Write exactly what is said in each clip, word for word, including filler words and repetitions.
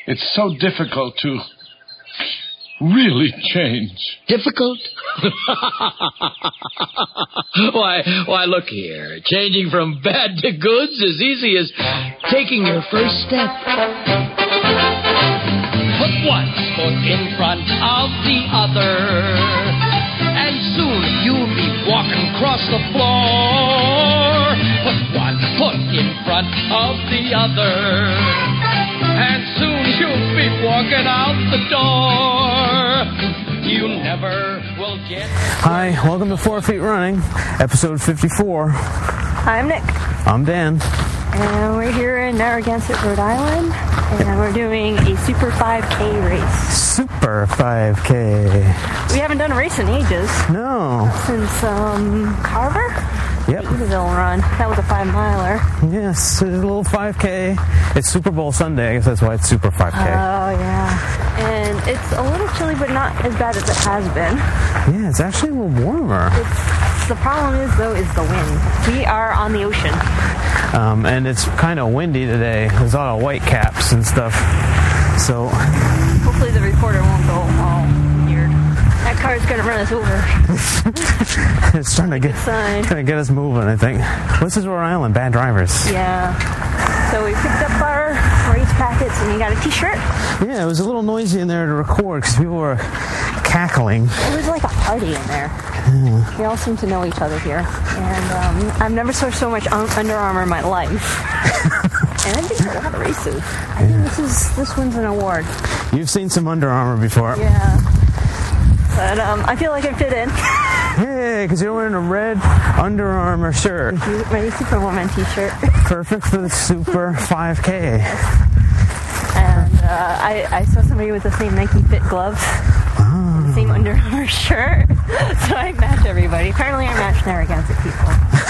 It's so difficult to really change. Difficult? why, why, look here. Changing from bad to good's as easy as taking your first step. Put one foot in front of the other, and soon you'll be walking across the floor. Put one foot in front of the other, and soon you'll be walking out the door. You never will get... Hi, welcome to Four Feet Running, episode fifty-four. Hi, I'm Nick. I'm Dan. And we're here in Narragansett, Rhode Island, and we're doing a Super five K race. Super five K. We haven't done a race in ages. No. Since, um, Carver? Yep. The Edenville run. That was a five miler. Yes, it's a little five K. It's Super Bowl Sunday, I guess that's why it's Super five K. Oh, yeah. And it's a little chilly, but not as bad as it has been. Yeah, it's actually a little warmer. It's, the problem is, though, is the wind. We are on the ocean. Um, and it's kind of windy today. There's a lot of white caps and stuff. So hopefully the recorder won't go all weird. That car's going to run us over. It's trying to get trying to get us moving, I think. This is Rhode Island, bad drivers. Yeah. So we picked up our race packets and you got a t-shirt. Yeah, it was a little noisy in there to record because people were cackling. It was like a party in there. Yeah. We all seem to know each other here. And um, I've never saw so much Under Armour in my life. And I've been to a lot of races. I yeah. think this is this one's an award. You've seen some Under Armour before. Yeah. But um, I feel like I fit in. Hey, because you're wearing a red Under Armour shirt. My Superwoman t-shirt. Perfect for the Super five K. And uh, I, I saw somebody with the same Nike Fit gloves. Oh. The same Under Armour shirt. So I match everybody. Apparently I match Narragansett people.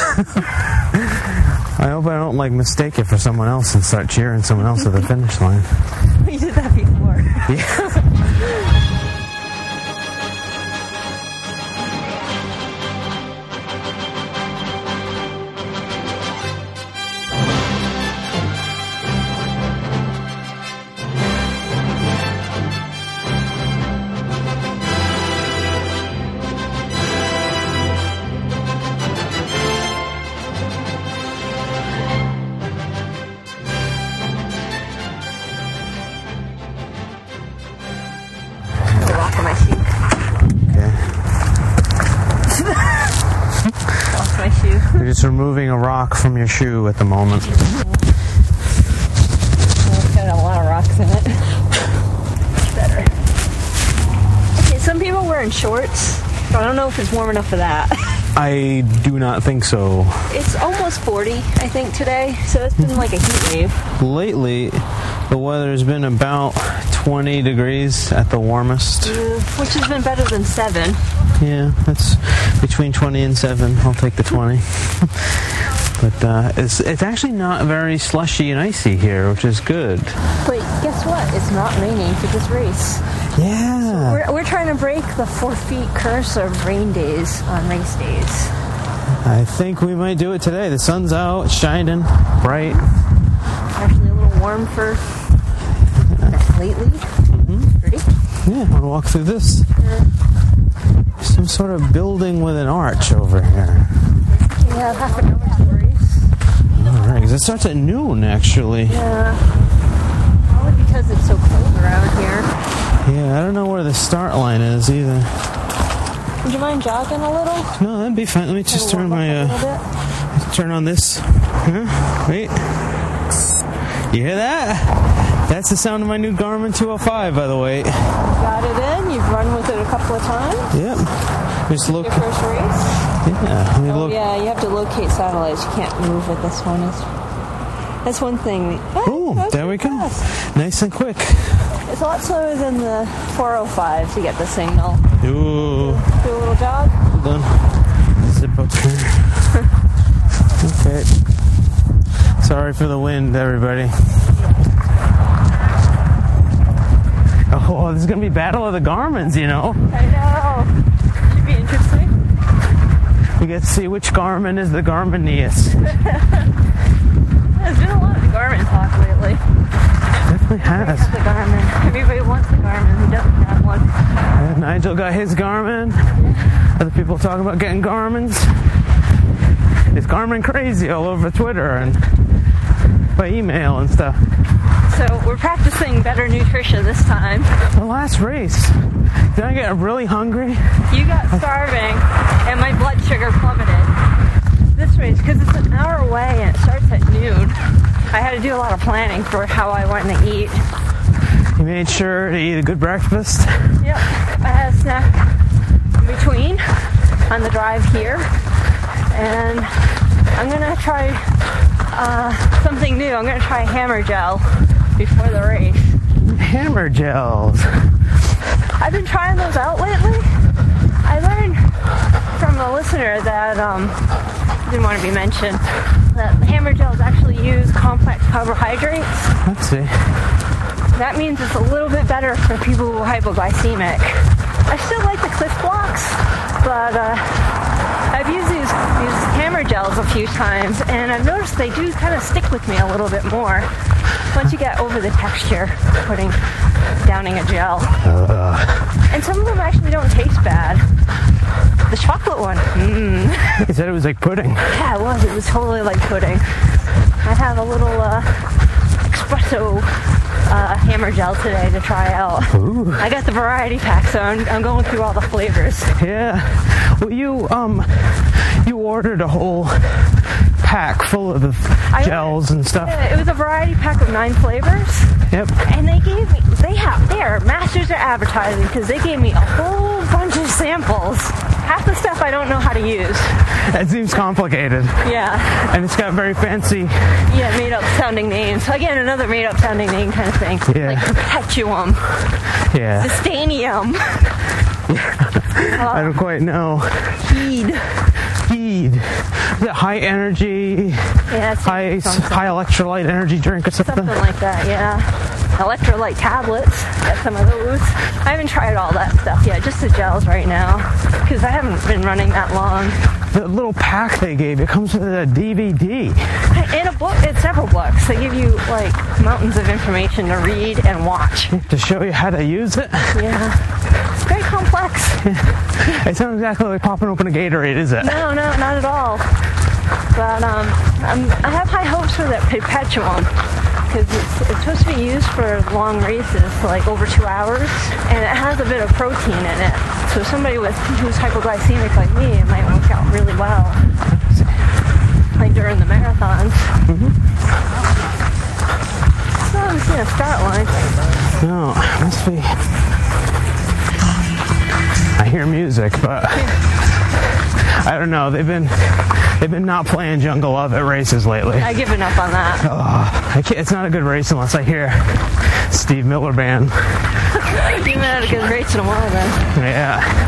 I hope I don't like mistake it for someone else and start cheering someone else at the finish line. We did that before. Yeah. You're just removing a rock from your shoe at the moment. It's got a lot of rocks in it. Much better. Okay, some people are wearing shorts. I don't know if it's warm enough for that. I do not think so. It's almost forty, I think, today. So it's been like a heat wave. Lately, the weather's been about twenty degrees at the warmest. Yeah, which has been better than seven. Yeah, that's between twenty and seven. I'll take the twenty. But uh, it's it's actually not very slushy and icy here, which is good. But guess what? It's not raining for this race. Yeah. So we're, we're trying to break the four feet curse of rain days on race days. I think we might do it today. The sun's out, it's shining, bright. Actually a little warm for yeah. lately. Mm-hmm. Pretty. Yeah, I want to walk through this. Yeah. Some sort of building with an arch over here. We have half an hour to the race. Alright, because it starts at noon, actually. Yeah. Probably because it's so cold around here. Yeah, I don't know where the start line is either. Would you mind jogging a little? No, that'd be fine. Let me just turn my, uh, turn on this. Huh? Wait. You hear that? That's the sound of my new Garmin two oh five, by the way. You got it in? You've run with it a couple of times? Yep. Just look. Your first race? Yeah. Let me oh, look. yeah, you have to locate satellites. You can't move with this one. It's, that's one thing. Oh, oh there we go. Fast. Nice and quick. It's a lot slower than the four oh five to get the signal. Ooh. Do a little jog? Hold on. Zip up here. Okay. Sorry for the wind, everybody. Oh, this is going to be Battle of the Garmins, you know. I know. Should be interesting. We get to see which Garmin is the Garminiest. There's been a lot of Garmin talk lately. Definitely has. The Garmin Garmin. Who doesn't have one? And Nigel got his Garmin. Yeah. Other people talking about getting Garmins. It's Garmin crazy all over Twitter and by email and stuff. So we're practicing better nutrition this time. The last race, did I get really hungry? You got starving, and my blood sugar plummeted. This race, because it's an hour away and it starts at noon, I had to do a lot of planning for how I wanted to eat. You made sure to eat a good breakfast? Yep. I had a snack in between on the drive here, and I'm going to try uh, something new. I'm going to try hammer gel before the race. Hammer gels. I've been trying those out lately. I learned from a listener that um, didn't want to be mentioned that hammer gels actually use complex carbohydrates. Let's see. That means it's a little bit better for people who are hypoglycemic. I still like the Cliff Blocks, but uh, I've used these, these hammer gels a few times, and I've noticed they do kind of stick with me a little bit more once you get over the texture putting downing a gel. Uh. And some of them actually don't taste bad. The chocolate one, mmm. You said it was like pudding. Yeah, it was. It was totally like pudding. I have a little uh, espresso uh, hammer gel today to try out. Ooh. I got the variety pack, so I'm, I'm going through all the flavors. Yeah. Well, you um, you ordered a whole pack full of gels and stuff. Yeah, it was a variety pack of nine flavors. Yep. And they gave me, they have, they are masters at advertising because they gave me a whole bunch of samples. Half the stuff I don't know how to use. That seems complicated. Yeah. And it's got very fancy. Yeah, made up sounding names. Again, another made up sounding name kind of thing. Yeah. Like Perpetuum. Yeah. Dystanium. uh, I don't quite know. Heed. Heed. Is it high energy? Yeah, it's high, something. high electrolyte energy drink or something? Something like that, yeah. Electrolyte tablets. Got some of those. I haven't tried all that stuff yet. Just the gels right now. Because I haven't been running that long. The little pack they gave, it comes with a D V D. And a book. It's several books. They give you, like, mountains of information to read and watch. To show you how to use it? Yeah. It's very complex. It's not exactly like popping open a Gatorade, is it? No, no, not at all. But um, I'm, I have high hopes for that Perpetuum. Because it's, it's supposed to be used for long races, like over two hours, and it has a bit of protein in it. So somebody with who's hypoglycemic like me, it might work out really well, like during the marathons. Mm-hmm. Still haven't seen a start line. No, must be. I hear music, but I don't know. They've been they've been not playing Jungle Love at races lately. I given up on that. Oh, I can't, it's not a good race unless I hear Steve Miller Band. You haven't had a good race in a while then. Yeah.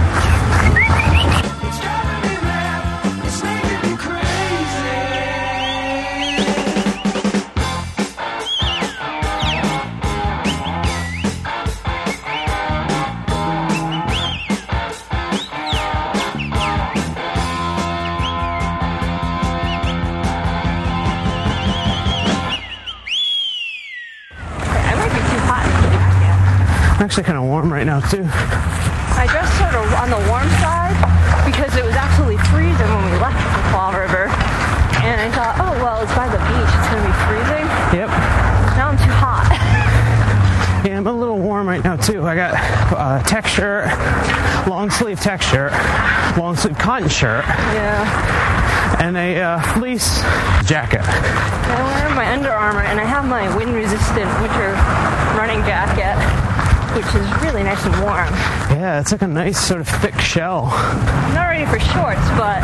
Actually kind of warm right now too. I dressed sort of on the warm side because it was absolutely freezing when we left the Fall River, and I thought, oh well, it's by the beach, it's going to be freezing. Yep. Now I'm too hot. Yeah, I'm a little warm right now too. I got a tech shirt, long sleeve tech shirt, long sleeve cotton shirt. Yeah. And a uh, fleece jacket. I wear my Under Armour, and I have my wind resistant winter running jacket, which is really nice and warm. Yeah, it's like a nice sort of thick shell. I'm not ready for shorts, but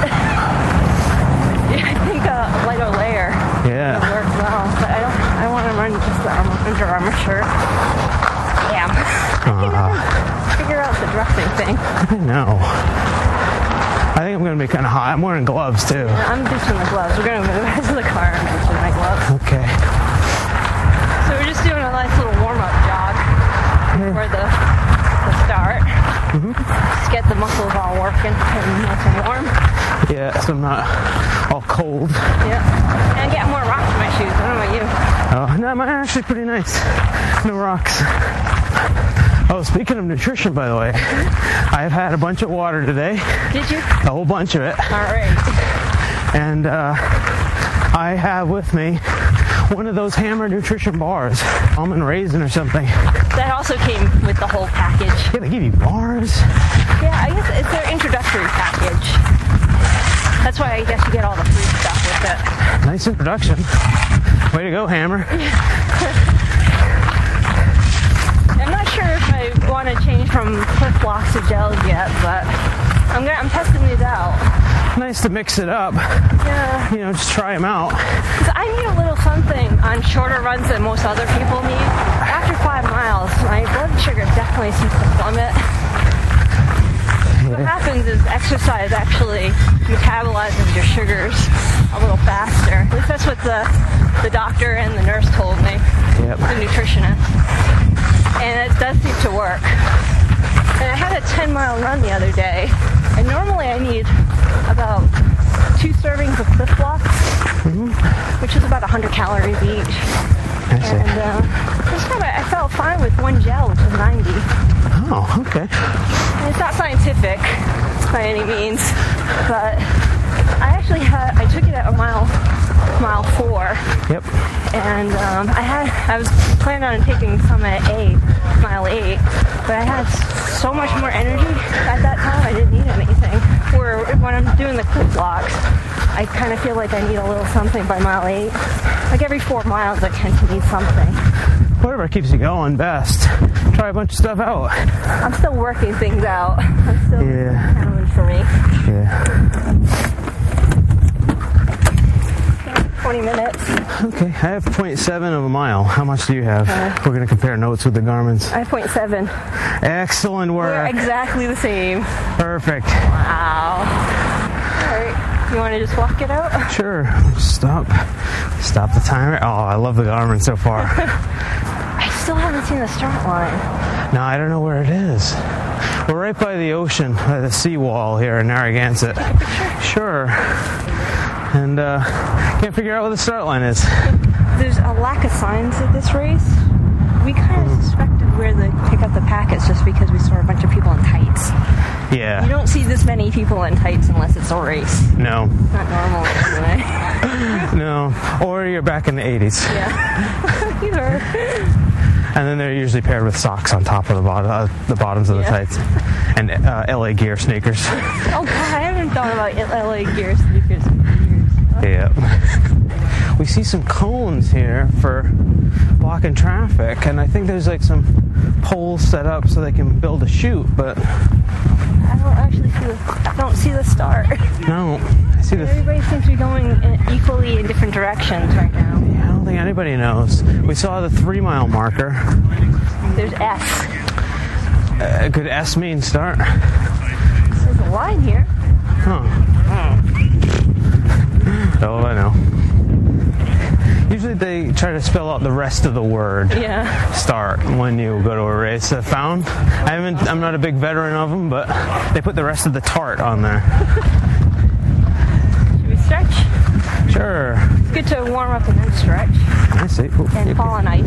I think a lighter layer yeah. will work well. But I don't. I want to run just the Under Armour shirt. Damn. I can never figure out the dressing thing. I know. I think I'm going to be kind of hot. I'm wearing gloves too. Yeah, I'm ditching the gloves. We're going to move to the car and ditching my gloves. Okay. So we're just doing a nice little warm-up jog for the, the start. Mm-hmm. Just get the muscles all working and nice and warm. Yeah, so I'm not all cold. Yeah. And get more rocks in my shoes. I don't know about you. Oh, no, mine are actually pretty nice. No rocks. Oh, speaking of nutrition, by the way, I've had a bunch of water today. Did you? A whole bunch of it. All right. And uh, I have with me one of those Hammer nutrition bars, almond raisin or something. That also came with the whole package. Yeah, they give you bars. Yeah, I guess it's their introductory package. That's why I guess you get all the free stuff with it. Nice introduction. Way to go, Hammer. I'm not sure if I want to change from Cliff Blocks to gels yet, but I'm gonna, I'm testing these out. Nice to mix it up. Yeah. You know, just try them out. Because I need a little something on shorter runs than most other people need. After five miles, my blood sugar definitely seems to plummet. What happens is exercise actually metabolizes your sugars a little faster. At least that's what the, the doctor and the nurse told me, Yep. the nutritionist. And it does seem to work. And I had a ten mile run the other day, and normally I need about two servings of Cliff Blocks, mm-hmm. which is about one hundred calories each. I see. And uh, this time I, I felt fine with one gel, which is ninety. Oh, okay. And it's not scientific by any means, but I actually had, I took it at a mile, mile four. Yep. And um, I had, I was planning on taking some at eight, mile eight, but I had so much more energy at that time, I didn't need anything. Where when I'm doing the Cliff Blocks, I kind of feel like I need a little something by mile eight. Like every four miles, I tend to need something. Whatever keeps you going, best. Try a bunch of stuff out. I'm still working things out. I'm still Yeah. a challenge for me. Yeah. twenty minutes. Okay, I have zero point seven of a mile. How much do you have? Uh, We're going to compare notes with the Garmin's. I have zero point seven. Excellent work. We're exactly the same. Perfect. Wow. All right. You want to just walk it out? Sure. Stop. Stop the timer. Oh, I love the Garmin so far. I still haven't seen the start line. No, I don't know where it is. We're right by the ocean, by the seawall here in Narragansett. Sure. And uh, can't figure out what the start line is. There's a lack of signs at this race. We kind of suspected where they pick up the packets just because we saw a bunch of people in tights. Yeah. You don't see this many people in tights unless it's a race. No. Not normal anyway. No. Or you're back in the eighties. Yeah. Either. And then they're usually paired with socks on top of the bottom, uh, the bottoms of the Yeah. tights, and uh, L A Gear sneakers. Oh God, I haven't thought about L A Gear sneakers for years. Yeah. We see some cones here for blocking traffic, and I think there's like some poles set up so they can build a chute, but I don't actually see the. I don't see the start. no. I see the. Everybody seems to be going in equally in different directions right now. Yeah, I don't think anybody knows. We saw the three mile marker. There's S. Uh, could S mean start? There's a line here. Huh. Oh, I know. Usually they try to spell out the rest of the word. Yeah. Start when you go to a race. I found. I haven't. I'm not a big veteran of them, but they put the rest of the tart on there. Should we stretch? Sure. It's good to warm up and then stretch. I see. Ooh, And yep. fall on ice.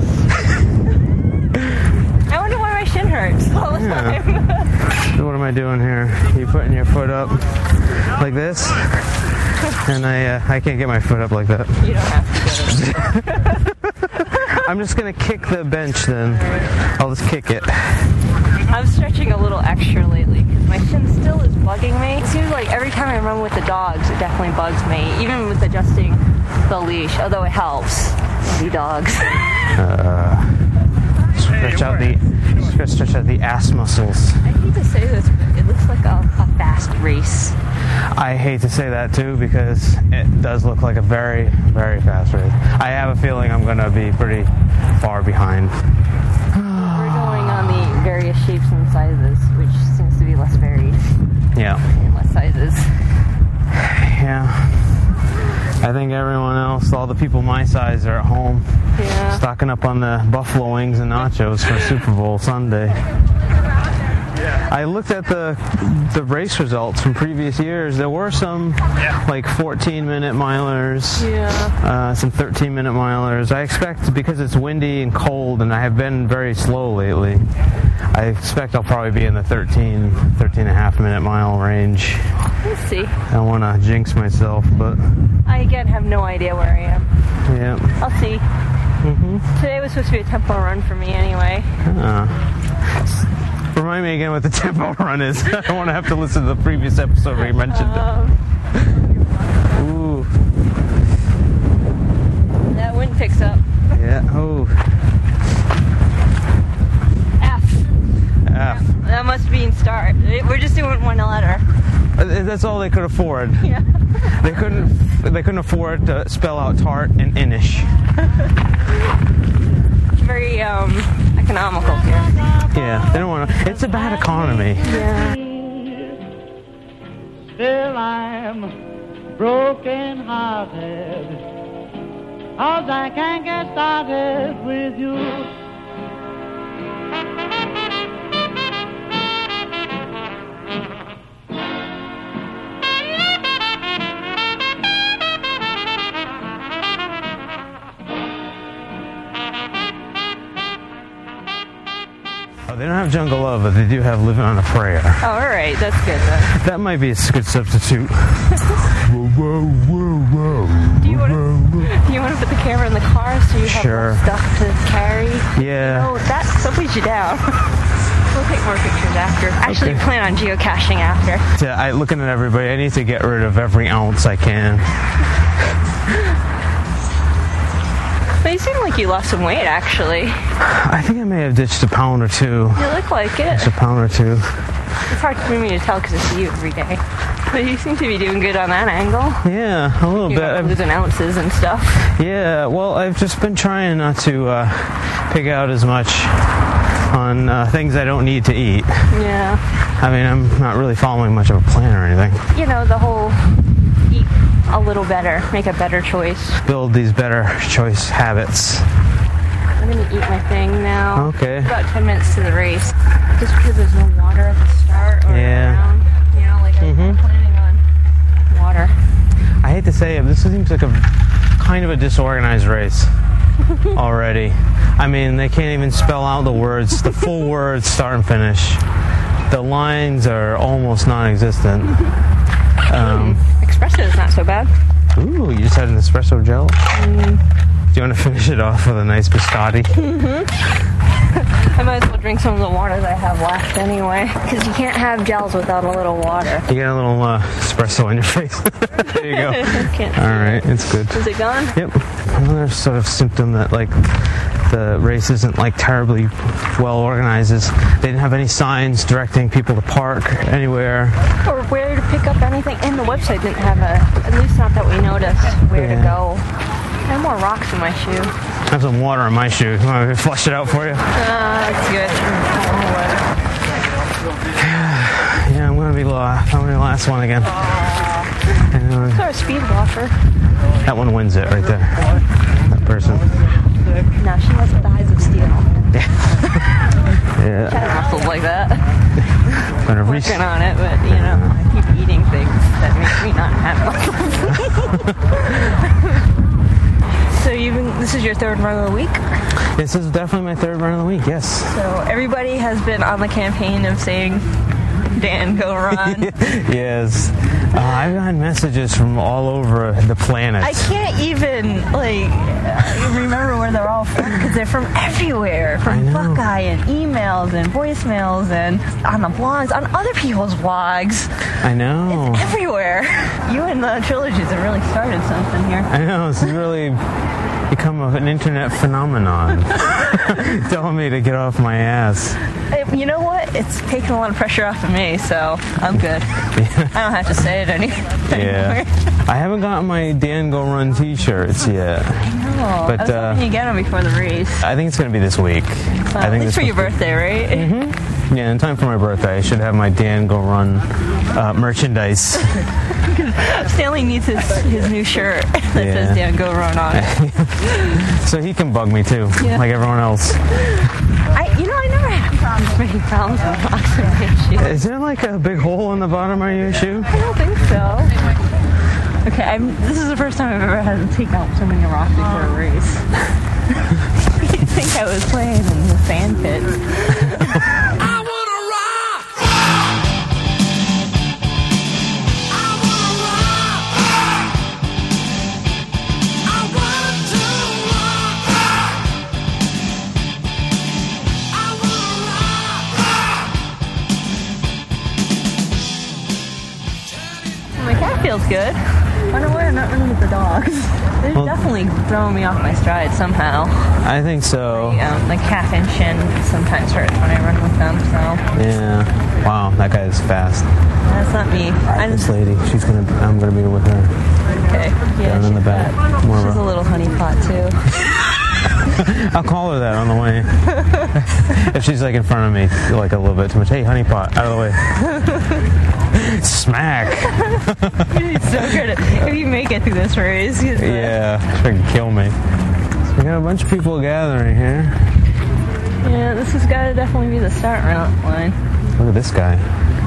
I wonder why my shin hurts all the Yeah. time. So what am I doing here? You putting your foot up like this? And I uh, I can't get my foot up like that. You don't have to get it. I'm just gonna kick the bench then. I'll just kick it. I'm stretching a little extra lately because my shin still is bugging me. It seems like every time I run with the dogs, it definitely bugs me, even with adjusting the leash, although it helps. The dogs. Uh, stretch out the stretch out the ass muscles. I hate to say this, but it looks like a, a fast race. I hate to say that too because it does look like a very, very fast race. I have a feeling I'm going to be pretty far behind. We're going on the various shapes and sizes, which seems to be less varied Yeah. in less sizes. Yeah. I think everyone else, all the people my size, are at home Yeah. stocking up on the buffalo wings and nachos for Super Bowl Sunday. I looked at the the race results from previous years. There were some like fourteen minute milers, Yeah. uh, some thirteen minute milers. I expect, because it's windy and cold and I have been very slow lately, I expect I'll probably be in the thirteen, thirteen and a half minute mile range. Let's see. I don't want to jinx myself, but I again have no idea where I am. yeah. I'll see. Mm-hmm. Today was supposed to be a tempo run for me anyway. Uh, remind me again what the tempo run is. I don't want to have to listen to the previous episode where you mentioned Um, it. Ooh. that wind picks up. Yeah. Oh. F. F. That must mean start. We're just doing one letter. Uh, That's all they could afford. Yeah. They couldn't. They couldn't afford to spell out tart and inish. Very um, economical here. Yeah. They don't want to. It's a bad economy. Yeah. Still I'm broken hearted, 'cause I can't get started with you. Oh, they don't have Jungle Love, but they do have Living on a Prayer. Oh, all right. That's good then. That might be a good substitute. Whoa, whoa, whoa, whoa. Do you want to? Do you want to put the camera in the car so you have Sure. more stuff to carry? Yeah. Oh, that someplace you down. We'll take more pictures after. Actually, Okay. plan on geocaching after. To, I, looking at everybody, I need to get rid of every ounce I can. But you seem like you lost some weight, actually. I think I may have ditched a pound or two. You look like it. Just a pound or two. It's hard for me to tell because I see you every day. But you seem to be doing good on that angle. Yeah, a little You're bit. not I've- losing ounces and stuff. yeah, well, I've just been trying not to uh, pick out as much on uh, things I don't need to eat. Yeah. I mean, I'm not really following much of a plan or anything. You know, the whole eat a little better, make a better choice. Build these better choice habits. I'm going to eat my thing now. Okay. About ten minutes to the race. Just because there's no water at the start or Yeah. around. You know, like I'm Mhm. planning on water. I hate to say it, but this seems like a kind of a disorganized race already. I mean, they can't even spell out the words, the full words, start and finish. The lines are almost non-existent. Um, Espresso is not so bad. ooh, you just had an espresso gel? Mm. Do you want to finish it off with a nice biscotti? I might as well drink some of the water that I have left anyway. Because you can't have gels without a little water. You got a little uh, espresso on your face. There you go. Can't All right, it's good. Is it gone? Yep. Another sort of symptom that like the race isn't like terribly well organized is they didn't have any signs directing people to park anywhere. Or where to pick up anything. And the website didn't have a, at least not that we noticed, where Yeah. to go. I have more rocks in my shoe. I have some water in my shoe. You want me to flush it out for you? Uh, that's good. Yeah, I'm gonna be last. I'm gonna be the last one again. And, uh, Or a speed walker. that one wins it right there. That person. No, she has thighs of steel. Yeah. Muscles like that. Gonna reach. Working on it, but you know, I keep eating things that make me not have muscles. So you've been, this is your third run of the week? This is definitely my third run of the week. Yes. So everybody has been on the campaign of saying, Dan, go run. Yes. Uh, I've gotten messages from all over the planet. I can't even, like, remember where they're all from, because they're from everywhere. I From know. Buckeye and emails and voicemails and on the blogs, on other people's blogs. I know. Everywhere. You and the trilogies have really started something here. I know. It's really become a- an internet phenomenon. Telling me to get off my ass. Hey, you know what? It's taken a lot of pressure off of me, so I'm good. I don't have to say it any Yeah. anymore. I haven't gotten my Dan Go Run t-shirts yet. No, But, I was uh, hoping you get them before the race. I think it's going to be this week. Uh, I at think least this for your birthday, right? Mm-hmm. Yeah, in time for my birthday, I should have my Dan Go Run uh, merchandise. Stanley needs his, his new shirt that Yeah. says Dan Go Run on it. So he can bug me too, Yeah. like everyone else. I, you know, I never had problems with ten thousand rocks in my shoe. Is there like a big hole in the bottom of your shoe? I don't think so. Okay, I'm, this is the first time I've ever had to take out so many rocks before a race. You'd think I was playing in the sand pit. I wanna rock! I wanna rock! I want to rock! I wanna rock! My cat feels good. I wonder why I'm not running with the dogs. They're Well- definitely throwing me off my stride somehow. I think so. Um, my calf and shin sometimes hurts when I run with them, so Yeah. Wow, that guy is fast. that's not me. I'm This lady, she's gonna. I'm gonna be with her. okay. Yeah, Down in the she's back. fat. More She's of a a- little honeypot too. I'll call her that on the way. If she's like in front of me, like a little bit too much. Hey, honeypot, out of the way. Smack. He's so good at, if you make it through this race. He's the- Yeah, she can kill me. So we got a bunch of people gathering here. Yeah, this has got to definitely be the start line. Look at this guy.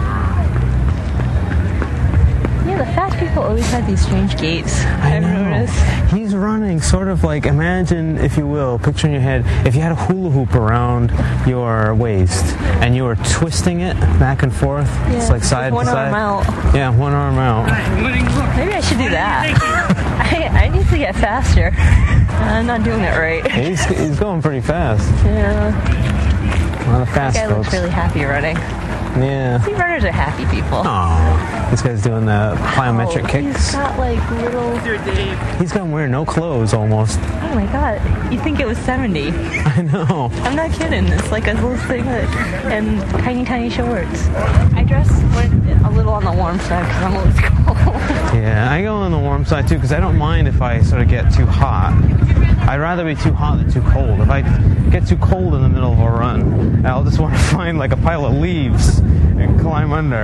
Yeah, the fast people always have these strange gaits. I I've know. noticed. He's running sort of like, imagine, if you will, picture in your head, if you had a hula hoop around your waist and you were twisting it back and forth. Yeah, it's like side with one to side. arm out. Yeah, one arm out. Maybe I should do that. I, I need to get faster. I'm not doing it right. He's, he's going pretty fast. Yeah. A lot of fast This guy folks. looks really happy running. Yeah. See, runners are happy people. Oh, this guy's doing the plyometric Oh, kicks. He's got like little. He's gonna wear no clothes almost. Oh my god! You'd think it was seventy. I know. I'm not kidding. It's like a little singlet and tiny, tiny shorts. I dress a little on the warm side because I'm always cold. Yeah, I go on the warm side too because I don't mind if I sort of get too hot. I'd rather be too hot than too cold. If I get too cold in the middle of a run, I'll just want to find like a pile of leaves and climb under.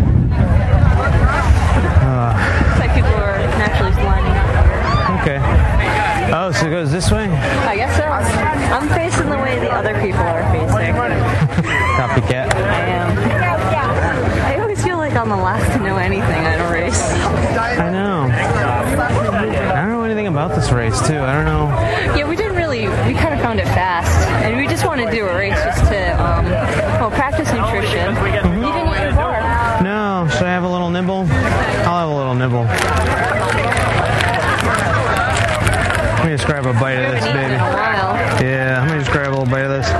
Uh, Looks like people are naturally lining up. okay. Oh, so it goes this way? I guess so. I'm facing the way the other people are facing. Copycat. I am. I always feel like I'm the last to know anything at a race. I know. I don't know anything about this race too. I don't know. Yeah, we didn't really, we kind of found it fast. And we just wanted to do a race just to, um, well, practice nutrition. Mm-hmm. You didn't eat your bar. No, should I have a little nibble? I'll have a little nibble. Let me just grab a bite of this, Haven't eaten baby. in a while. Yeah, let me just grab a little bite of this.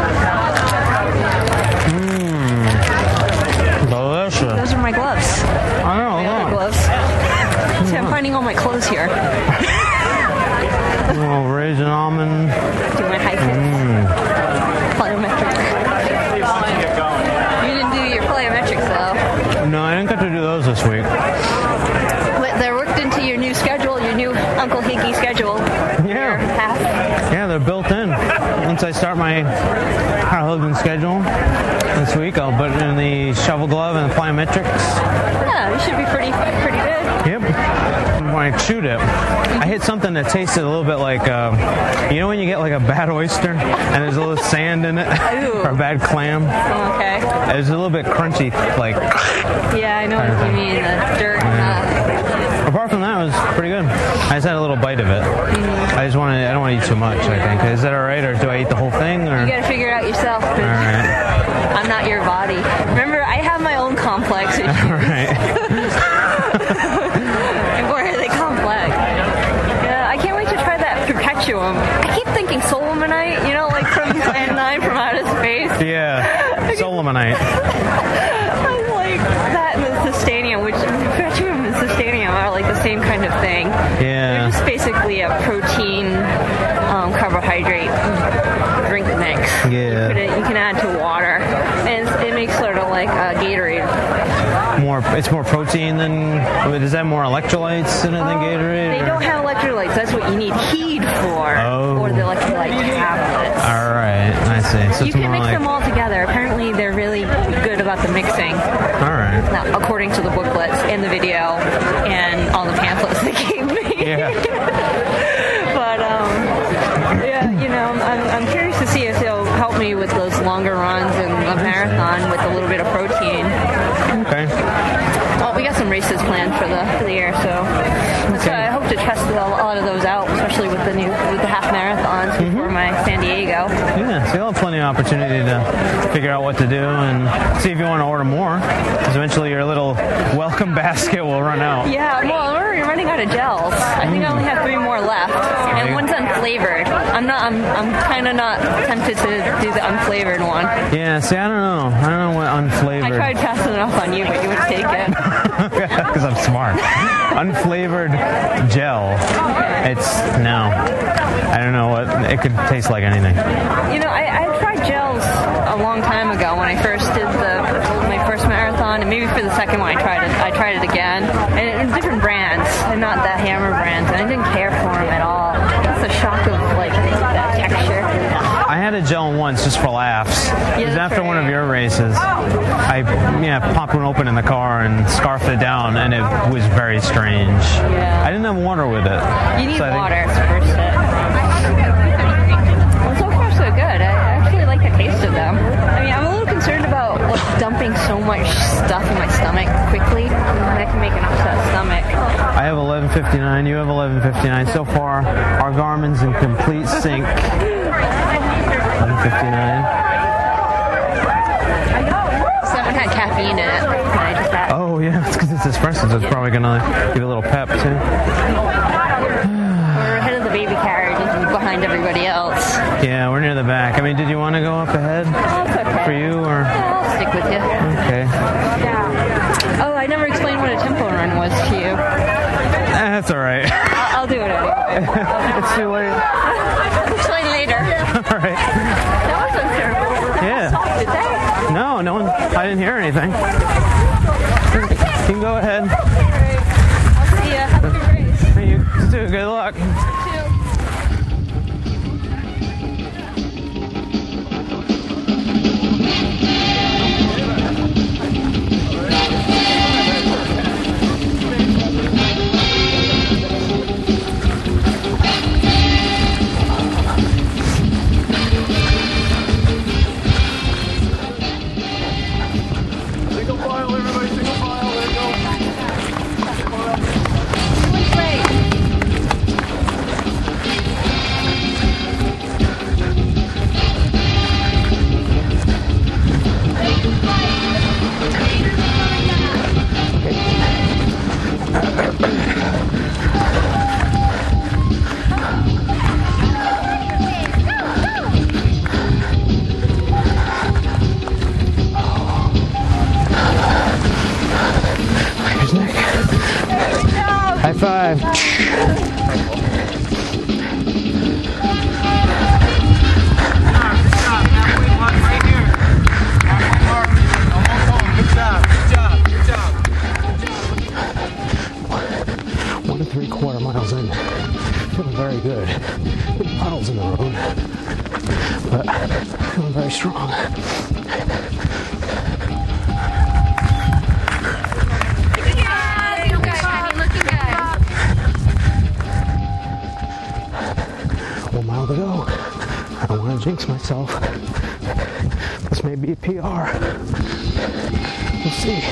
Mmm. Delicious. Those are my gloves. I know, My other look. gloves. See, I'm finding all my clothes here. A little raisin almond. Do my high kicks. Mmm. Plyometric. You didn't do your plyometrics though. No, I didn't get to do those this week. But they're worked into your new schedule, your new Uncle Higgy schedule. Yeah. Half. Yeah, they're built in. Once I start my Carl Hogan schedule this week, I'll put in the shovel glove and the plyometrics. Yeah, you should be pretty, pretty good. Yep. When I chewed it, I hit something that tasted a little bit like, uh, you know when you get like a bad oyster and there's a little sand in it? Ooh. Or a bad clam? Oh, okay. It was a little bit crunchy, like, Yeah, I know what you mean. The dirt and the... apart from that, it was pretty good. I just had a little bite of it. Mm-hmm. I just want to, I don't want to eat too much, I think. Is that alright, or do I eat the whole thing? Or? You gotta figure it out yourself. 'Cause Alright. I'm not your body. Remember, I have my own complex issues. Alright. And boy, are they complex. Yeah, I can't wait to try that Perpetuum. I keep thinking Solomonite, you know, like from Plan nine from Outer Space. Yeah. Solomonite. I'm like that and the Sustanium, which Perpetuum and Sustanium are like the same kind of thing. They're Yeah. just basically a protein, um, carbohydrate drink mix. Yeah. You, put it, you can add to water, and it's, it makes sort of like a Gatorade. More, it's more protein than, does that have more electrolytes in it than Gatorade? They or- don't have electrolytes. That's what you need heed for, Oh. or the electrolyte tablets. Alright, I see. So You it's can more mix like, them all together. Apparently, they're really good about the mixing. alright. Now, according to the booklets and the video and all the pamphlets they gave me. Yeah. But um, yeah, you know, I'm, I'm curious to see if they'll help me with those long longer runs and a marathon with a little bit of protein. Okay. Well, we got some races planned for the for the year, so that's Okay. why I hope to test a lot of those out, especially with the new with the half marathons Mm-hmm. before my San Diego. Yeah, so you'll have plenty of opportunity to figure out what to do and see if you want to order more, because eventually your little welcome basket will run out. Yeah, well, we're already running out of gels. I think I only have three more left, and one's unflavored. I'm not. I'm. I'm kind of not tempted to do the unflavored one. Yeah, see, I don't know. I don't know what unflavored. I tried passing it off on you, but you would take it. Because I'm smart. Unflavored gel. It's no. I don't know what it could taste like anything. You know, I, I tried gels a long time ago when I first did the my first marathon, and maybe for the second one I tried it. I tried it again, and it was different brands, and not the Hammer brands, and I didn't care for them at all. It's a shock of like that texture. I had a gel once just for laughs. It was that's after one of right. your races. I yeah popped one open in the car and scarfed it down, and it was very strange. Yeah. I didn't have water with it. You need So I think- water. It's the first step. Well, so far so good. I actually like the taste of them. I mean, I'm a little concerned about like, dumping so much stuff in my stomach quickly. That can make an upset stomach. I have eleven fifty-nine. You have eleven fifty-nine. So far, our Garmin's in complete sync. eleven fifty-nine. Seven had caffeine in it. And I just had. Oh yeah, it's because it's espresso, so it's probably gonna give it a little pep too. We're ahead of the baby carriage and behind everybody else. Yeah, we're near the back. I mean, did you want to go up ahead Oh, it's okay. for you or? I'll stick with you. Okay. Oh, I never explained what a tempo run was to you. Eh, that's all right. I'll, I'll do it anyway. It's too late. I'll explain later. All right. That wasn't terrible. Yeah. Did they? No, no one. I didn't hear anything. You can go ahead. I'll see ya. Have a good race. You too. Good luck. Single file, everybody, single file. There you go. Here's Nick. High five. One to three quarter miles in. Feeling very good. Good puddles in the road, but feeling very strong. One mile to go. I don't want to jinx myself. This may be a P R. We'll see.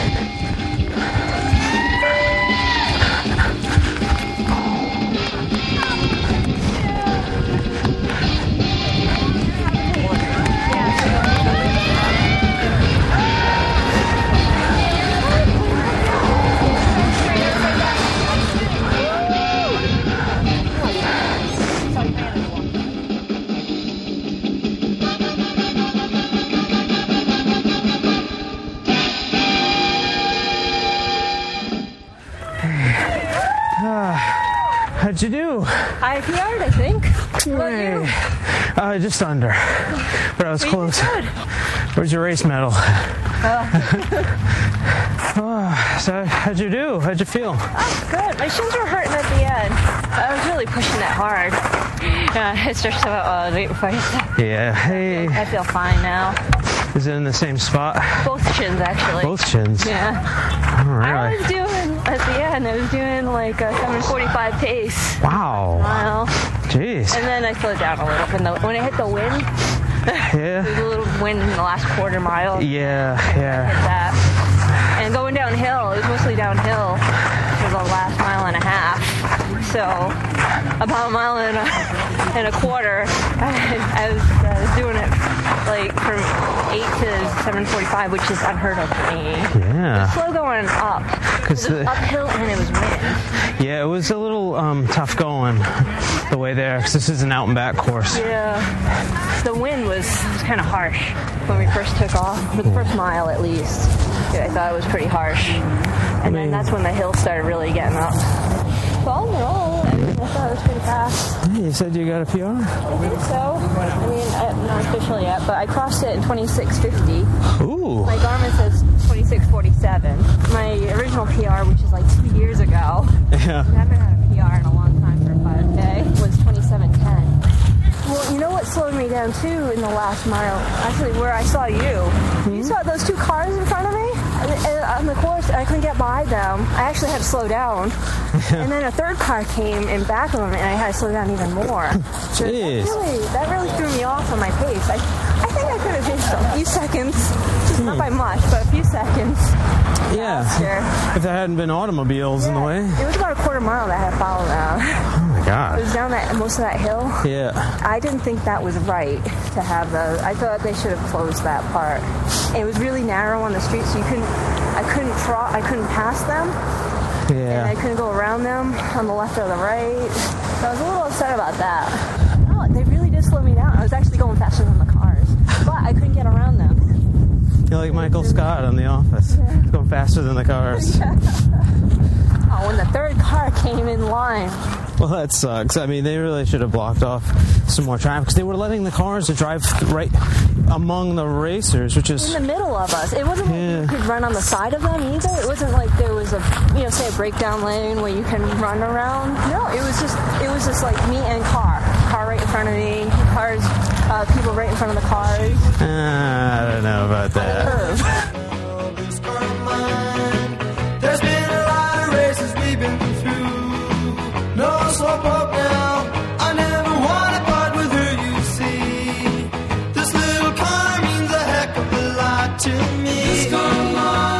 How'd you do? I P R'd, I think. What about you? Uh, just under. But I was You close. did good. Where's your race medal? Oh, so how'd you do? How'd you feel? Oh, good. My shins were hurting at the end. I was really pushing it hard. Uh, I stretched about uh, right before I stopped. Yeah. Hey. I feel fine now. Is it in the same spot? Both shins, actually. Both shins. Yeah. Oh, I really? was doing, at the end, I was doing like a seven forty-five pace Wow. mile. Jeez. And then I slowed down a little. When, the, when I hit the wind, it was Yeah. a little wind in the last quarter mile. Yeah, Hit yeah. that. And going downhill, it was mostly downhill for the last mile and a half. So about a mile and a, and a quarter, I, I, was, I was doing it like from eight to seven forty-five, which is unheard of for me. Yeah. It was slow going up. Because it was the- uphill and it was wind. Yeah, it was a little um, tough going the way there, because this is an out and back course. Yeah. The wind was, was kind of harsh when we first took off, for the first mile at least. Yeah, I thought it was pretty harsh. And then that's when the hill started really getting up. So all in all, I mean, I thought it was pretty fast. You said you got a P R? I think so. I mean, I, not official yet, but I crossed it in twenty-six fifty. Ooh. My Garmin says twenty-six forty-seven. My original P R, which is like two years ago, Yeah. I haven't had a P R in a long time for a five K, was twenty-seven ten. Well, you know what slowed me down too in the last mile? Actually, where I saw you. Mm-hmm. You saw those two cars in front of me? And, and on the course, I couldn't get by them. I actually had to slow down. And then a third car came in back of them, and I had to slow down even more. So that Jeez. really, that really threw me off on my pace. I, I think I could have finished a few seconds, just not by much, but a few seconds. Yeah. Faster. If there hadn't been automobiles in the way. It was about a quarter mile that I had to follow down. Oh my It God. was down that most of that hill. Yeah. I didn't think that was right to have those. I thought they should have closed that part. It was really narrow on the street, so you couldn't. I couldn't. Fro- I couldn't pass them, and I Yeah. couldn't go around them on the left or the right. So I was a little upset about that. No, they really did slow me down. I was actually going faster than the cars, but I couldn't get around them. You're like Michael Scott on The Office. It's going faster than the cars. Oh, when the third car came in line. Well, that sucks. I mean, they really should have blocked off some more traffic because they were letting the cars to drive right among the racers, which is In the middle of us. It wasn't like Yeah. you could run on the side of them either. It wasn't like there was a, you know, say a breakdown lane where you can run around. No, it was just, it was just like me and car. Car right in front of me. Cars, uh, people right in front of the cars. uh, I don't know about that. Curve. There's been a lot of races we've been through. No slow poke now. I never want to part with her, you see. This little car means a heck of a lot to me. This car of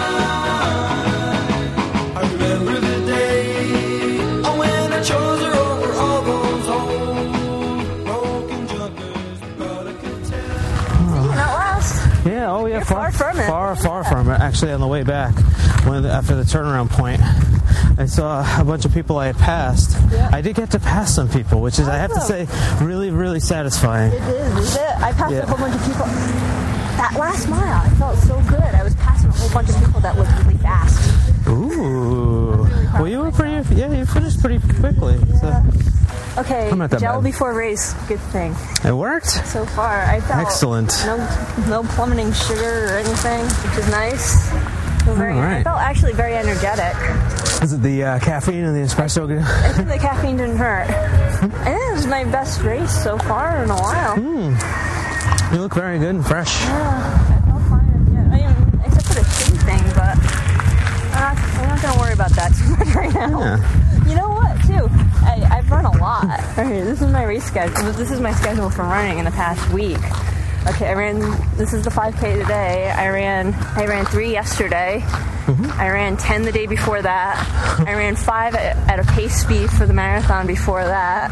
mine. I remember the day oh, when I chose her over all those old broken junkers. But I could tell. Not last. Yeah, oh yeah, far from it. Far, far from it. Actually, on the way back, when after the turnaround point, I saw a bunch of people I had passed. Yeah. I did get to pass some people, which is, I have to say, Awesome. really, really satisfying. It is, is it? I passed Yeah. a whole bunch of people. That last mile, I felt so good. I was passing a whole bunch of people that looked really fast. Ooh. Well, you were pretty, yeah, you finished pretty quickly. So Okay, I'm not that gel bad. before race, good thing. it worked. So far, I felt Excellent. No, no plummeting sugar or anything, which is nice. Feel very, All right. I felt actually very energetic. Is it the uh, caffeine and the espresso good? I think the caffeine didn't hurt. And it was my best race so far in a while. You look very good and fresh. Yeah, I felt fine. Yeah, I mean, except for the shin thing, but I'm not, I'm not going to worry about that too much right now. Yeah. You know what, too? I, I've run a lot. Okay, this is my race schedule. This is my schedule for running in the past week. Okay, I ran, this is the five K today. I ran, I ran three yesterday. I ran ten the day before that. I ran five at, at a pace speed for the marathon before that.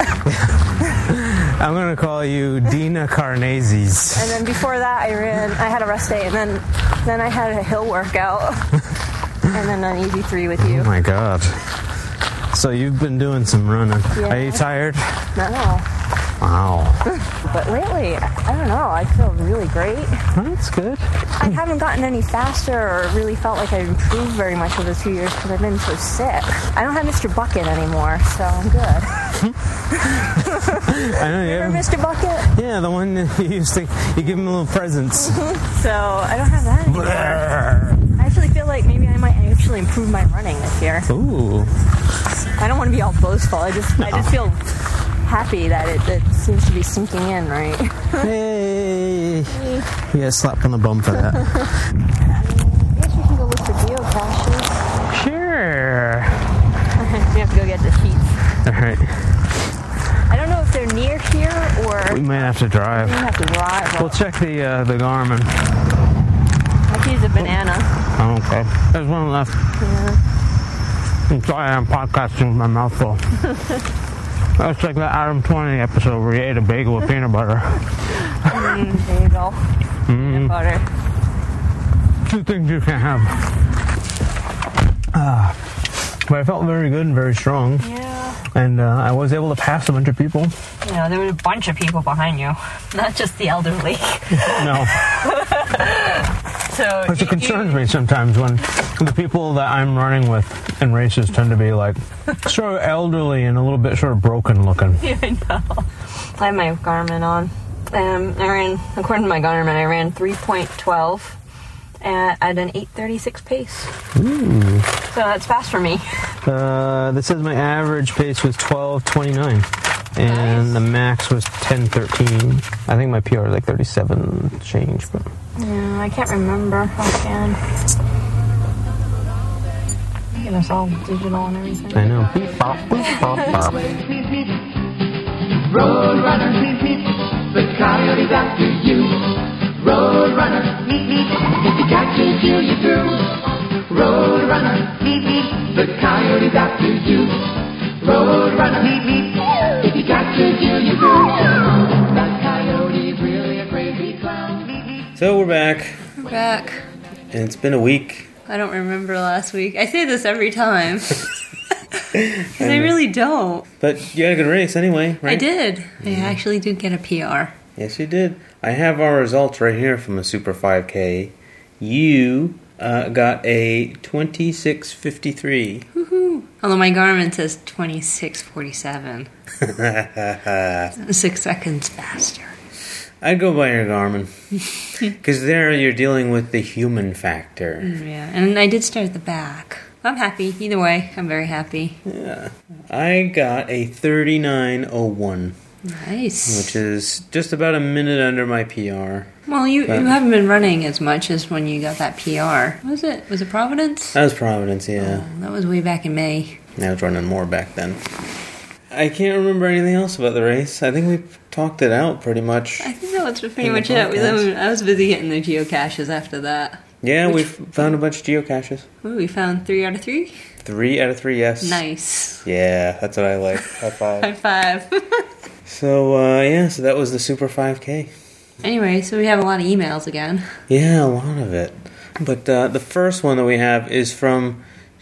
I'm going to call you Dina Carnazes. And then before that, I ran, I had a rest day, and then, then I had a hill workout. And then an easy three with you. Oh my God. So you've been doing some running. Yeah. Are you tired? No. Wow. But lately, I don't know, I feel really great. That's good. I haven't gotten any faster or really felt like I improved very much over the two years because I've been so sick. I don't have Mister Bucket anymore, so I'm good. I know you Remember have, Mister Bucket? yeah, the one that you used to, you give him little presents. So I don't have that anymore. I actually feel like maybe I might actually improve my running this year. Ooh. I don't want to be all boastful. I just, I just feel happy that it, it seems to be sinking in, right? Hey. You got slapped on the bum for that. I guess we can go look for geocaches. Sure. We have to go get the sheets. All right. I don't know if they're near here or We might have to drive. We have to drive. We'll check the uh, the Garmin. I can use a banana. Oh, okay. There's one left. Yeah. I'm sorry I'm podcasting with my mouth full. That's like that Adam twenty episode where he ate a bagel with peanut butter. Mm, there you go. Mm. Peanut butter. Two things you can't have. Ah. But I felt very good and very strong. Yeah. And uh, I was able to pass a bunch of people. Yeah, there was a bunch of people behind you. Not just the elderly. No. So Which it concerns me sometimes when the people that I'm running with in races tend to be like sort of elderly and a little bit sort of broken looking. Yeah, I know. I have my Garmin on. Um, I ran, according to my Garmin, I ran three point one two at, at an eight thirty-six pace. Ooh. So that's fast for me. Uh, this says my average pace was twelve twenty-nine. And Nice. the max was ten thirteen. I think my P R is like thirty-seven change, but... Yeah, I can't remember offhand. Look at us all digital and everything. I know. Beep, bop, boop, bop, bop. Road runner, the coyote's after you. Road runner, if he catches you, you through. Road runner, the coyote's after you. Road runner, if he catches you, you through. That coyote's really a crazy clown. So we're back, We're back. and it's been a week. I don't remember last week. I say this every time. Because I really don't. But you had a good race anyway, right? I did. I actually did get a P R. Yes, you did. I have our results right here from the Super five K. You uh, got a twenty-six fifty-three. Woohoo. Although my Garmin says twenty-six forty-seven. Six seconds faster. I'd go by your Garmin. Because there you're dealing with the human factor. Yeah, and I did start at the back. I'm happy. Either way, I'm very happy. Yeah. I got a thirty-nine oh one. Nice. Which is just about a minute under my P R. Well, you, But- you haven't been running as much as when you got that P R. Was it? Was it Providence? That was Providence, yeah. Oh, that was way back in May. I was running more back then. I can't remember anything else about the race. I think we talked it out pretty much. I think that was pretty In the much it. We- podcast. I was busy getting the geocaches after that. Yeah, we Which- found a bunch of geocaches. Ooh, we found three out of three. Three out of three, yes. Nice. Yeah, that's what I like. High five. High five. So, uh, yeah, so that was the Super five K. Anyway, so we have a lot of emails again. Yeah, a lot of it. But uh, the first one that we have is from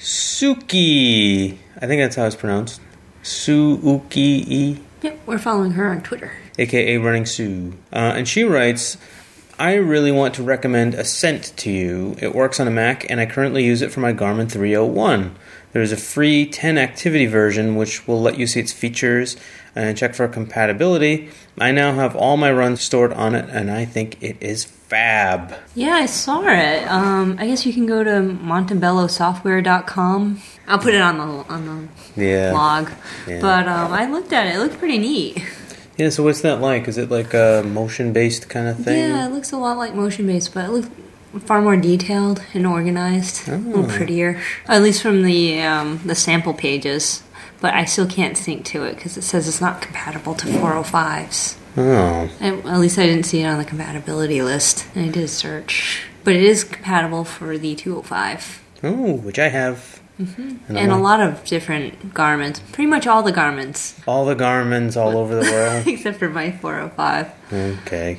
Suki. I think that's how it's pronounced. Su-uki-e. Yep, we're following her on Twitter. A K A Running Sue. Uh, and she writes, I really want to recommend Ascent to you. It works on a Mac, and I currently use it for my Garmin three oh one. There is a free ten activity version, which will let you see its features and check for compatibility. I now have all my runs stored on it, and I think it is fab. Yeah, I saw it. Um, I guess you can go to montebello software dot com. I'll put it on the on the Yeah. blog. Yeah. But um, I looked at it. It looked pretty neat. Yeah, so what's that like? Is it like a motion-based kind of thing? Yeah, it looks a lot like motion based, but it looks far more detailed and organized, a little prettier. At least from the um, the sample pages. But I still can't sync to it because it says it's not compatible to four oh fives. Oh. At, at least I didn't see it on the compatibility list. And I did a search. But it is compatible for the two oh five. Oh, which I have. And, and a lot of different garments. Pretty much all the garments. All the Garmins all over the world. Except for my four oh five. Okay.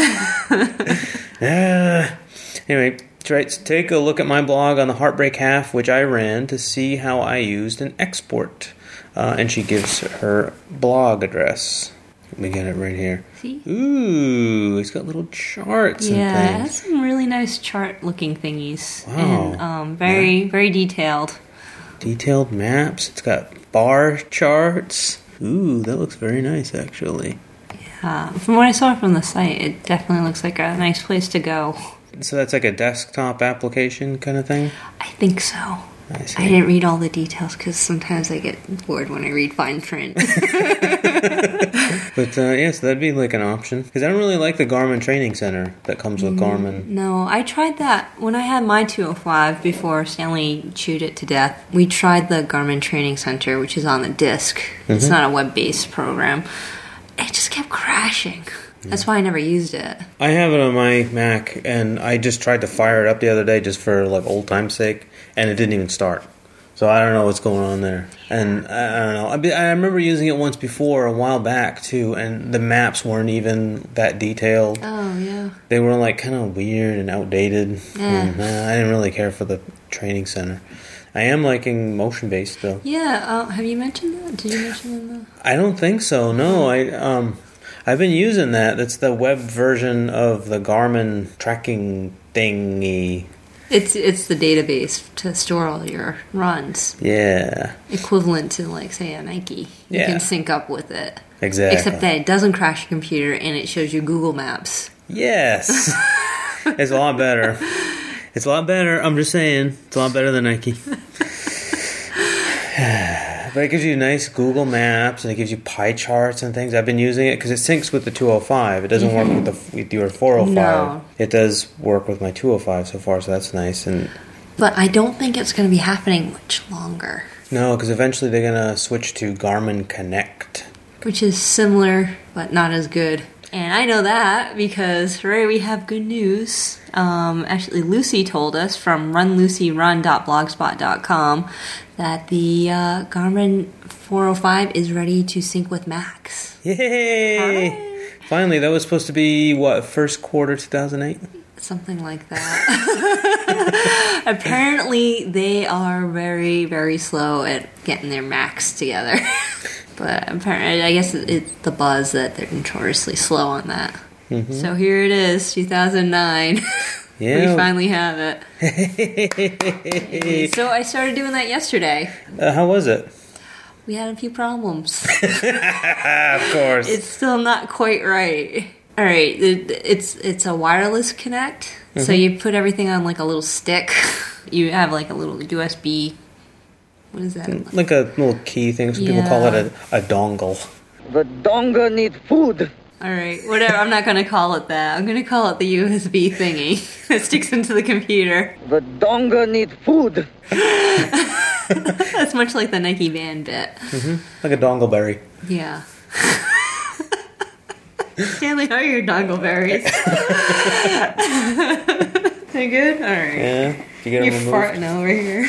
uh, anyway, she writes, take a look at my blog on the Heartbreak Half, which I ran to see how I used an export. Uh, and she gives her blog address. We got it right here. See? Ooh, it's got little charts Yeah, it and has things. some really nice chart-looking thingies. Wow. And um, very, Yeah. very detailed. Detailed maps. It's got bar charts. Ooh, that looks very nice, actually. Uh, from what I saw from the site, it definitely looks like a nice place to go. So that's like a desktop application kind of thing? I think so. I see. I didn't read all the details because sometimes I get bored when I read fine print. But, uh, yeah, so that'd be like an option. Because I don't really like the Garmin Training Center that comes with Garmin. No, I tried that when I had my two oh five before Stanley chewed it to death. We tried the Garmin Training Center, which is on the disk. It's not a web-based program. it just kept crashing. That's why I never used it. I have it on my Mac, and I just tried to fire it up the other day just for like old time's sake, and it didn't even start. So I don't know what's going on there. And I, I don't know. I, be, I remember using it once before, a while back, too, and the maps weren't even that detailed. Oh, yeah. They were, like, kind of weird and outdated. Yeah. And, uh, I didn't really care for the training center. I am liking motion-based, though. Yeah, uh, have you mentioned that? Did you mention that? I don't think so, no. I, um, I've been using that. That's the web version of the Garmin tracking thingy. It's it's the database to store all your runs. Yeah. Equivalent to, like, say, a Nike. You Yeah. can sync up with it. Exactly. Except that it doesn't crash your computer and it shows you Google Maps. Yes. It's a lot better. It's a lot better. I'm just saying. It's a lot better than Nike. But it gives you nice Google Maps, and it gives you pie charts and things. I've been using it because it syncs with the two oh five. It doesn't Mm-hmm. work with, the, with your four oh five. No. It does work with my two oh five so far, so that's nice. And But I don't think it's going to be happening much longer. no, because eventually they're going to switch to Garmin Connect. Which is similar, but not as good. And I know that because, hooray, we have good news. Um, actually, Lucy told us from run lucy run dot blogspot dot com that the uh, Garmin four oh five is ready to sync with Macs. Yay! Hooray. Finally, that was supposed to be, what, first quarter two thousand eight? Something like that. Apparently, they are very, very slow at getting their Macs together. But apparently, I guess it's the buzz that they're notoriously slow on that. Mm-hmm. So here it is, two thousand nine. Yeah. We finally have it. So I started doing that yesterday. Uh, how was it? We had a few problems. Of course. It's still not quite right. All right, it, it's it's a wireless connect. Mm-hmm. So you put everything on like a little stick. You have like a little U S B. What is that? Like a little key thing. Some Yeah. people call it a, a dongle. The dongle need food. All right, whatever. I'm not going to call it that. I'm going to call it the U S B thingy that sticks into the computer. The dongle need food. That's much like the Nike Band bit. Mm-hmm. Like a dongleberry. Yeah. Stanley, how are your dongleberries? They good? All right. Yeah. You get You're them farting over here.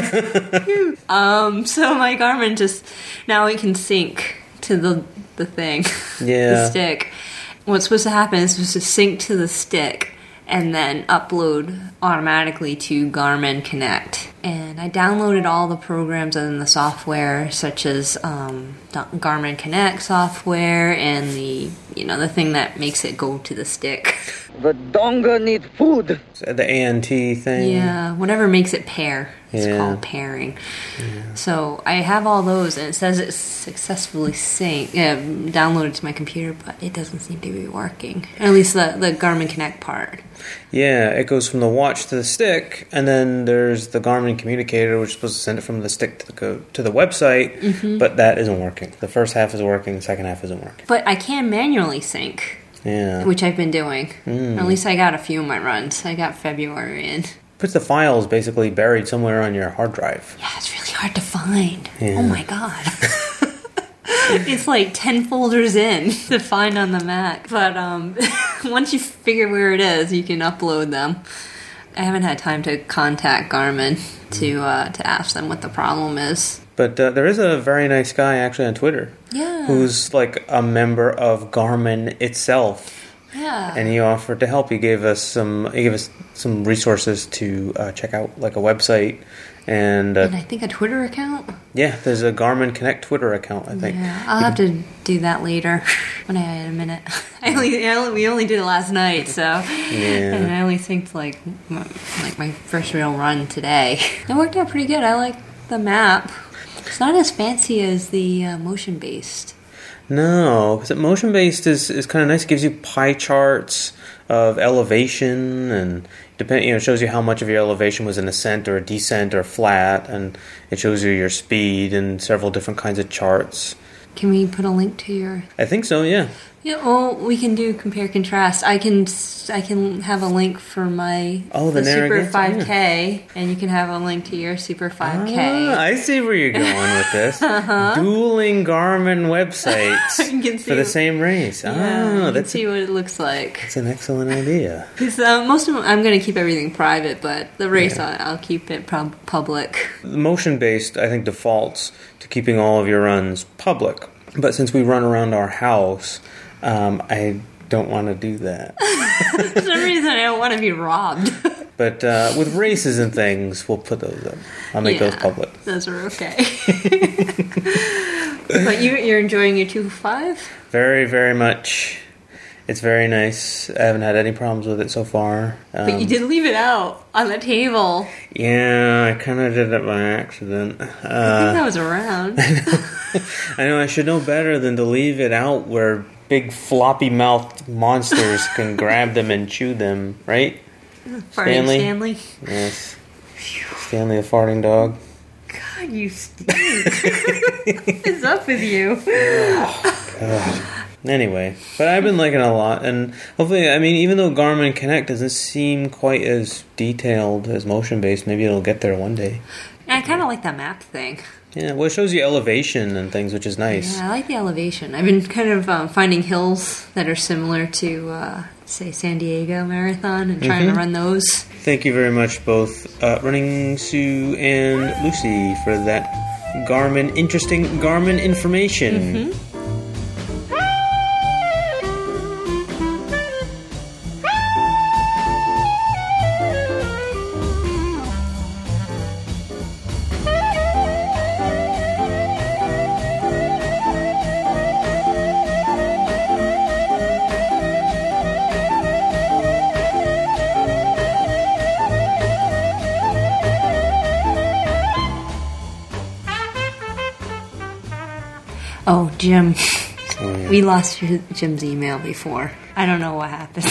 um. So my Garmin just now we can sync to the the thing, Yeah. the stick. What's supposed to happen is supposed to sync to the stick and then upload automatically to Garmin Connect. And I downloaded all the programs and the software, such as um, Garmin Connect software and the you know the thing that makes it go to the stick. The dongle need food. The A N T thing. Yeah, whatever makes it pair. It's Yeah. called pairing. Yeah. So I have all those, and it says it's successfully sync, uh, downloaded to my computer, but it doesn't seem to be working. At least the, the Garmin Connect part. Yeah, it goes from the watch to the stick, and then there's the Garmin communicator, which is supposed to send it from the stick to the go- to the website, Mm-hmm. but that isn't working. The first half is working, the second half isn't working. But I can manually sync, Yeah. which I've been doing. Mm. At least I got a few of my runs. I got February in. Puts the files basically buried somewhere on your hard drive. Yeah, it's really hard to find. Yeah. Oh my god. It's like ten folders in to find on the Mac. But um, once you figure where it is, you can upload them. I haven't had time to contact Garmin to uh, to ask them what the problem is. But uh, there is a very nice guy actually on Twitter Yeah. who's like a member of Garmin itself. Yeah. And he offered to help. He gave us some. He gave us some resources to uh, check out, like a website, and, uh, and I think a Twitter account. yeah, there's a Garmin Connect Twitter account. I think. Yeah, I'll have to do that later when I had a minute. I only, I only we only did it last night, so and I only synced like my, like my first real run today. It worked out pretty good. I like the map. It's not as fancy as the uh, motion based. No, because motion based is, is kind of nice. It gives you pie charts of elevation, and depend you know it shows you how much of your elevation was an ascent or a descent or flat, and it shows you your speed and several different kinds of charts. Can we put a link to your? I think so. Yeah. Yeah, well, we can do compare contrast. I can I can have a link for my Oh, the Super Narragansett, five K, and you can have a link to your Super five K. Ah, I see where you're going with this. Uh-huh. Dueling Garmin websites You can see for the it. same race. Yeah, ah, you can that's see a, what it looks like. that's an excellent idea. 'Cause, uh, most of them, I'm going to keep everything private, but the race I, I'll keep it pub- public. Motion-based, I think, defaults to keeping all of your runs public. But since we run around our house, um, I don't want to do that. For some reason, I don't want to be robbed. But uh, with races and things, we'll put those up. I'll make Yeah, those public. Those are okay. But you, you're enjoying your two five? Very, very much. It's very nice. I haven't had any problems with it so far. Um, But you did leave it out on the table. Yeah, I kind of did it by accident. I think Uh, that was around. I know I should know better than to leave it out where big floppy-mouthed monsters can grab them and chew them, right? Farting Stanley? Stanley. Yes. Stanley the farting dog. God, you stink. What is up with you? God. Anyway, but I've been liking it a lot, and hopefully, I mean, even though Garmin Connect doesn't seem quite as detailed as motion-based, maybe it'll get there one day. Yeah, I kind of like that map thing. Yeah, well, it shows you elevation and things, which is nice. Yeah, I like the elevation. I've been kind of um, finding hills that are similar to, uh, say, San Diego Marathon and trying Mhm. to run those. Thank you very much, both uh, Running Sue and Lucy, for that Garmin, interesting Garmin information. Mm-hmm. Oh, Jim. Oh, yeah. We lost your- Jim's email before. I don't know what happened.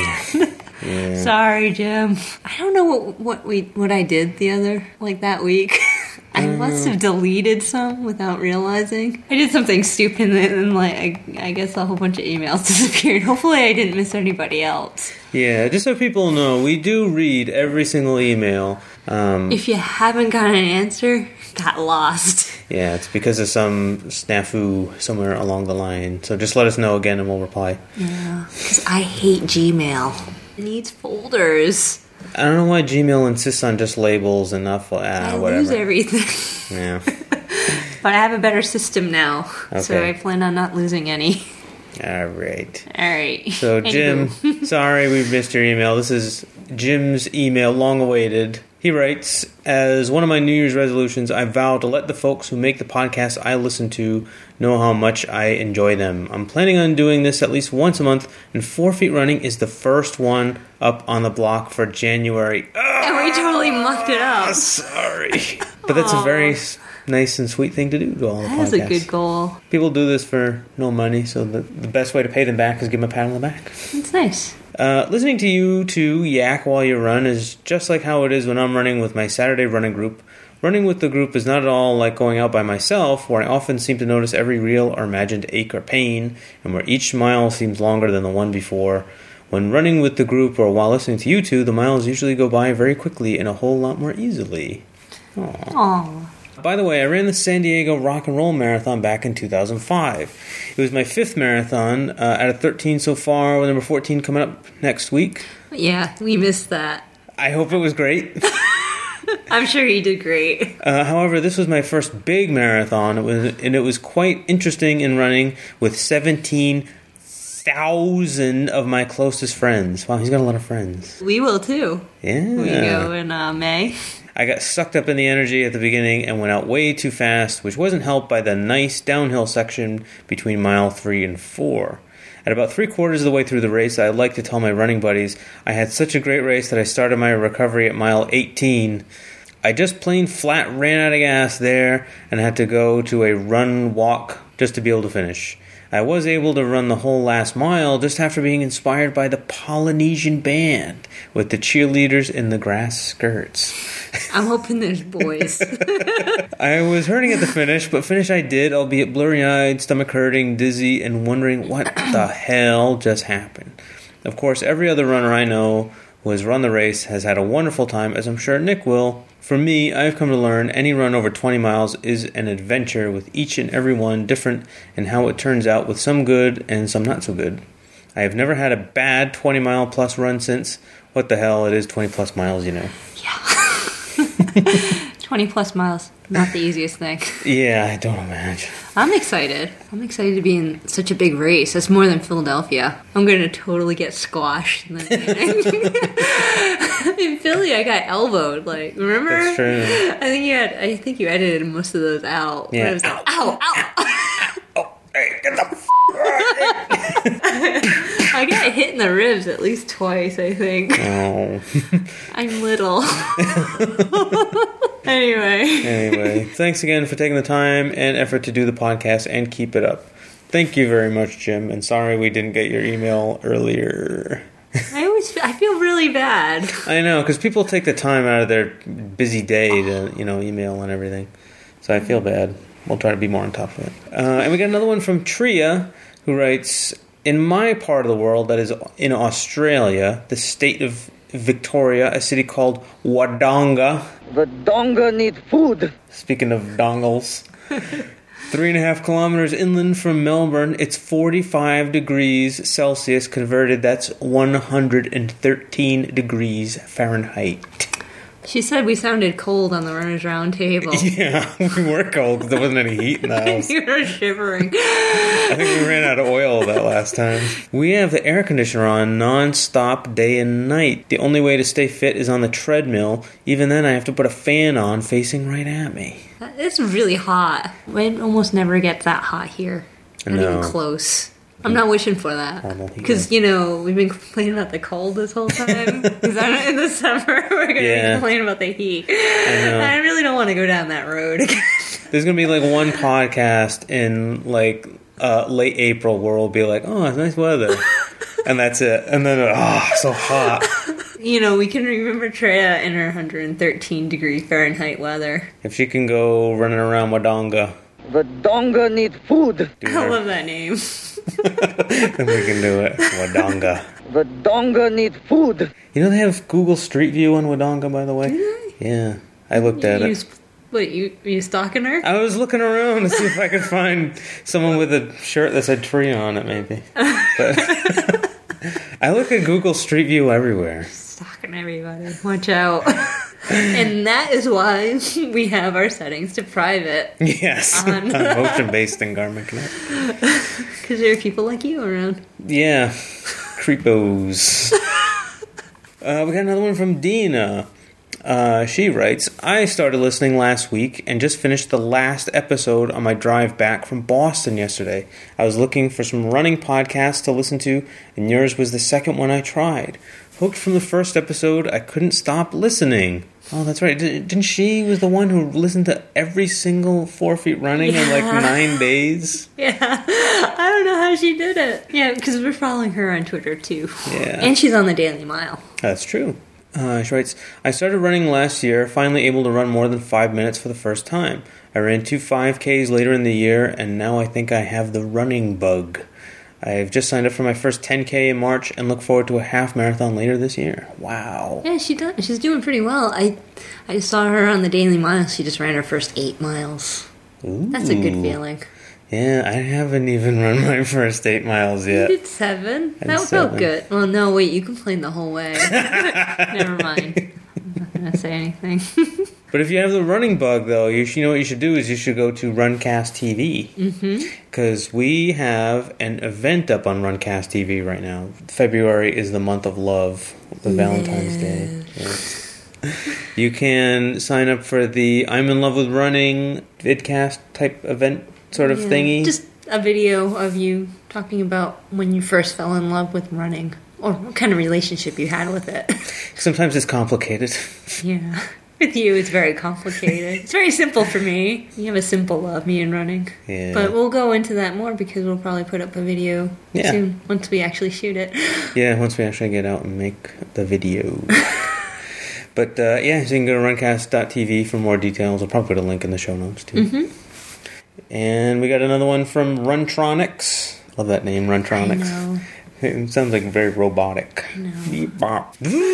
Yeah. Sorry, Jim. I don't know what what we what I did the other like that week. I must have deleted some without realizing. I did something stupid, and then like I, I guess a whole bunch of emails disappeared. Hopefully, I didn't miss anybody else. Yeah, just so people know, we do read every single email. Um, If you haven't got an answer, got lost. yeah, it's because of some snafu somewhere along the line. So just let us know again, and we'll reply. Yeah, because I hate Gmail. It needs folders. I don't know why Gmail insists on just labels and not ah, I whatever. lose everything. Yeah. But I have a better system now, so Okay. I plan on not losing any. All right. All right. So, Jim, Anywho. sorry we missed your email. This is Jim's email, long awaited. He writes, as one of my New Year's resolutions, I vow to let the folks who make the podcast I listen to know how much I enjoy them. I'm planning on doing this at least once a month, and Four Feet Running is the first one up on the block for January. And we totally mucked it up. Sorry. But that's a very s- nice and sweet thing to do to all the That podcasts. is a good goal. People do this for no money, so the, the best way to pay them back is give them a pat on the back. It's nice. Uh, listening to you two yak while you run is just like how it is when I'm running with my Saturday running group. Running with the group is not at all like going out by myself, where I often seem to notice every real or imagined ache or pain, and where each mile seems longer than the one before. When running with the group or while listening to you two, the miles usually go by very quickly and a whole lot more easily. Aww. Aww. By the way, I ran the San Diego Rock and Roll Marathon back in two thousand five. It was my fifth marathon, uh, out of thirteen so far, with number fourteen coming up next week. Yeah, we missed that. I hope it was great. I'm sure you did great. Uh, however, this was my first big marathon, it was, and it was quite interesting in running with seventeen thousand of my closest friends. Wow, he's got a lot of friends. We will too. Yeah. We go in uh, May. I got sucked up in the energy at the beginning and went out way too fast, which wasn't helped by the nice downhill section between mile three and four. At about three quarters of the way through the race, I'd like to tell my running buddies I had such a great race that I started my recovery at mile eighteen. I just plain flat ran out of gas there and had to go to a run walk just to be able to finish. I was able to run the whole last mile just after being inspired by the Polynesian band with the cheerleaders in the grass skirts. I'm hoping there's boys. I was hurting at the finish, but finish I did, albeit blurry-eyed, stomach hurting, dizzy, and wondering what the hell just happened. Of course, every other runner I know who has run the race has had a wonderful time, as I'm sure Nick will. For me, I've come to learn any run over twenty miles is an adventure, with each and every one different in how it turns out, with some good and some not so good. I have never had a bad twenty mile plus run since. What the hell, it is twenty plus miles, you know. Yeah. twenty plus miles. Not the easiest thing. Yeah, I don't imagine. I'm excited. I'm excited to be in such a big race. That's more than Philadelphia. I'm going to totally get squashed in the beginning. In Philly, I got elbowed. Like, remember? That's true. I think you had. I think you edited most of those out. Yeah. I was like, ow, ow. Oh, hey, get the f*** I got hit in the ribs at least twice, I think. Oh. I'm little. Anyway. Anyway, thanks again for taking the time and effort to do the podcast, and keep it up. Thank you very much, Jim, and sorry we didn't get your email earlier. I always feel, I feel really bad. I know, because people take the time out of their busy day to, you know, email and everything. So I feel bad. We'll try to be more on top of it. Uh, and we got another one from Tria, who writes, in my part of the world, that is in Australia, the state of Victoria, a city called Wodonga. The donga need food. Speaking of dongles. Three and a half kilometers inland from Melbourne, it's forty-five degrees Celsius converted. That's one hundred thirteen degrees Fahrenheit. She said we sounded cold on the Runners Round Table. Yeah, we were cold because there wasn't any heat in the house. You were shivering. I think we ran out of oil that last time. We have the air conditioner on non-stop day and night. The only way to stay fit is on the treadmill. Even then, I have to put a fan on facing right at me. It's really hot. It almost never gets that hot here. Not No. even close. I'm not wishing for that. Because, you know, we've been complaining about the cold this whole time. Because in the summer, we're going to Yeah. be complaining about the heat. I know. I really don't want to go down that road again. There's going to be like one podcast in like uh, late April where we'll be like, oh, it's nice weather. And that's it. And then, oh, so hot. You know, we can remember Treya in her one hundred thirteen degree Fahrenheit weather. If she can go running around Wodonga, The donga need food. do I her, love that name. then we can do it. Wodonga. The donga need food. You know they have Google Street View on Wodonga, by the way? Yeah. I looked at you, it. What, you, you stalking her? I was looking around to see if I could find someone with a shirt that said tree on it, maybe. But I look at Google Street View everywhere. Stalking everybody. Watch out. And that is why we have our settings to private. Yes. On- I'm motion-based in Garmin Connect. Because there are people like you around. Yeah. Creepos. Uh, we got another one from Dina. Uh, she writes, I started listening last week and just finished the last episode on my drive back from Boston yesterday. I was looking for some running podcasts to listen to, and yours was the second one I tried. Hooked from the first episode, I couldn't stop listening. Oh, that's right. Didn't she was the one who listened to every single four feet running in like Yeah. nine days? Yeah. I don't know how she did it. Yeah, because we're following her on Twitter too. Yeah. And she's on the Daily Mile. That's true. Uh, she writes, I started running last year, finally able to run more than five minutes for the first time. I ran two five Ks later in the year, and now I think I have the running bug. I've just signed up for my first ten K in March and look forward to a half marathon later this year. Wow. Yeah, she does. She's doing pretty well. I I just saw her on the Daily Mile. She just ran her first eight miles. Ooh. That's a good feeling. Yeah, I haven't even run my first eight miles yet. You did seven. I did That felt seven. good. Well, no, wait. You complained the whole way. Never mind. I'm not going to say anything. But if you have the running bug, though, you, should, you know what you should do is you should go to Runcast T V. Because we have an event up on Runcast T V right now. February is the month of love, the Valentine's Day. Yeah. You can sign up for the I'm in love with running vidcast type event sort of Yeah, thingy. Just a video of you talking about when you first fell in love with running. Or what kind of relationship you had with it. Sometimes it's complicated. Yeah. With you, it's very complicated. It's very simple for me. You have a simple love, me and running. Yeah. But we'll go into that more because we'll probably put up a video Yeah. soon once we actually shoot it. Yeah, once we actually get out and make the video. But, uh, yeah, so you can go to runcast dot t v for more details. I'll probably put a link in the show notes, too. Mm-hmm. And we got another one from Runtronics. Love that name, Runtronics. I know. It sounds like very robotic. No. Beep, bop.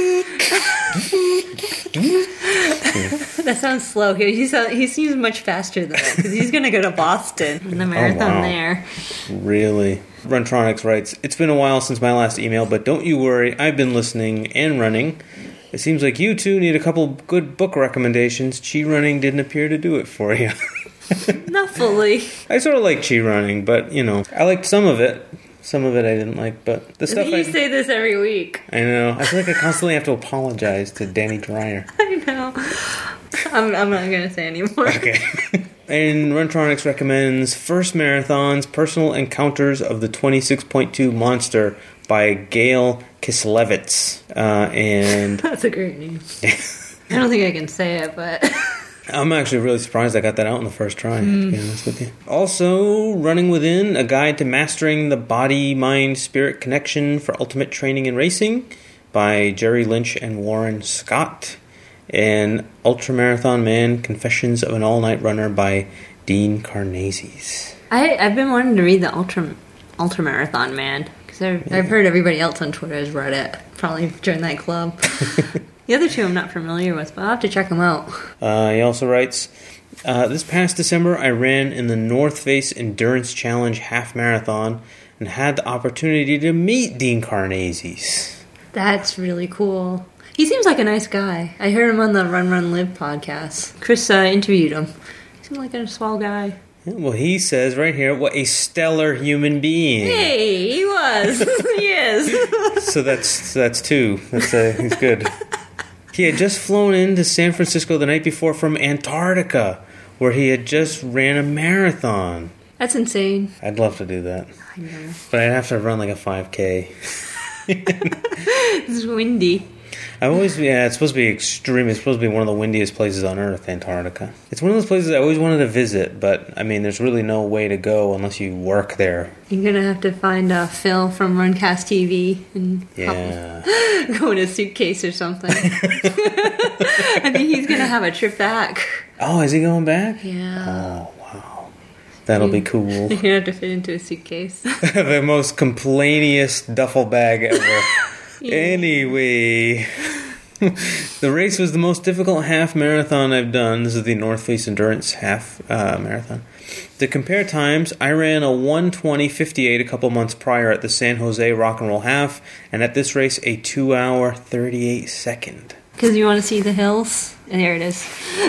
That sounds slow. He, he, sound, he seems much faster than that because he's going to go to Boston and the marathon wow. there. Really? Runtronics writes, it's been a while since my last email, but don't you worry, I've been listening and running. It seems like you two need a couple good book recommendations. Chi Running didn't appear to do it for you. Not fully. I sort of like Chi Running, but, you know, I liked some of it. Some of it I didn't like, but the stuff You I... say this every week. I know. I feel like I constantly have to apologize to Danny Dreyer. I know. I'm, I'm not going to say anymore. Okay. And Runtronics recommends First Marathon's Personal Encounters of the twenty-six point two Monster by Gail Kislevitz. Uh, and That's a great name. I don't think I can say it, but... I'm actually really surprised I got that out in the first try, mm. to be honest with you. Also, Running Within, a guide to mastering the body-mind-spirit connection for ultimate training and racing by Jerry Lynch and Warren Scott. And Ultramarathon Man, Confessions of an All-Night Runner by Dean Karnazes. I, I've been wanting to read the Ultra, Ultramarathon Man, because I've, yeah. I've heard everybody else on Twitter has read it. Probably joined that club. The other two I'm not familiar with, but I'll have to check them out. Uh, he also writes, uh, this past December I ran in the North Face Endurance Challenge Half Marathon and had the opportunity to meet Dean Karnazes. That's really cool. He seems like a nice guy. I heard him on the Run Run Live podcast. Chris uh, interviewed him. He seemed like a swell guy. Well, he says right here, what a stellar human being. Hey, he was. He is. So that's that's two. That's uh, he's good. He had just flown into San Francisco the night before from Antarctica, where he had just ran a marathon. That's insane. I'd love to do that. I know. But I'd have to run like a five K. It's windy. I always, yeah, it's supposed to be extreme. It's supposed to be one of the windiest places on Earth, Antarctica. It's one of those places I always wanted to visit, but, I mean, there's really no way to go unless you work there. You're going to have to find uh, Phil from Runcast T V and yeah. go in a suitcase or something. I think he's going to have a trip back. Oh, is he going back? Yeah. Oh, wow. That'll be cool. You're going to have to fit into a suitcase. The most complainiest duffel bag ever. Yeah. Anyway, the race was the most difficult half marathon I've done. This is the North Face Endurance half uh, marathon. To compare times, I ran a one twenty fifty-eight a couple months prior at the San Jose Rock and Roll Half, and at this race, a two hour thirty-eight second. Because you want to see the hills? And there it is.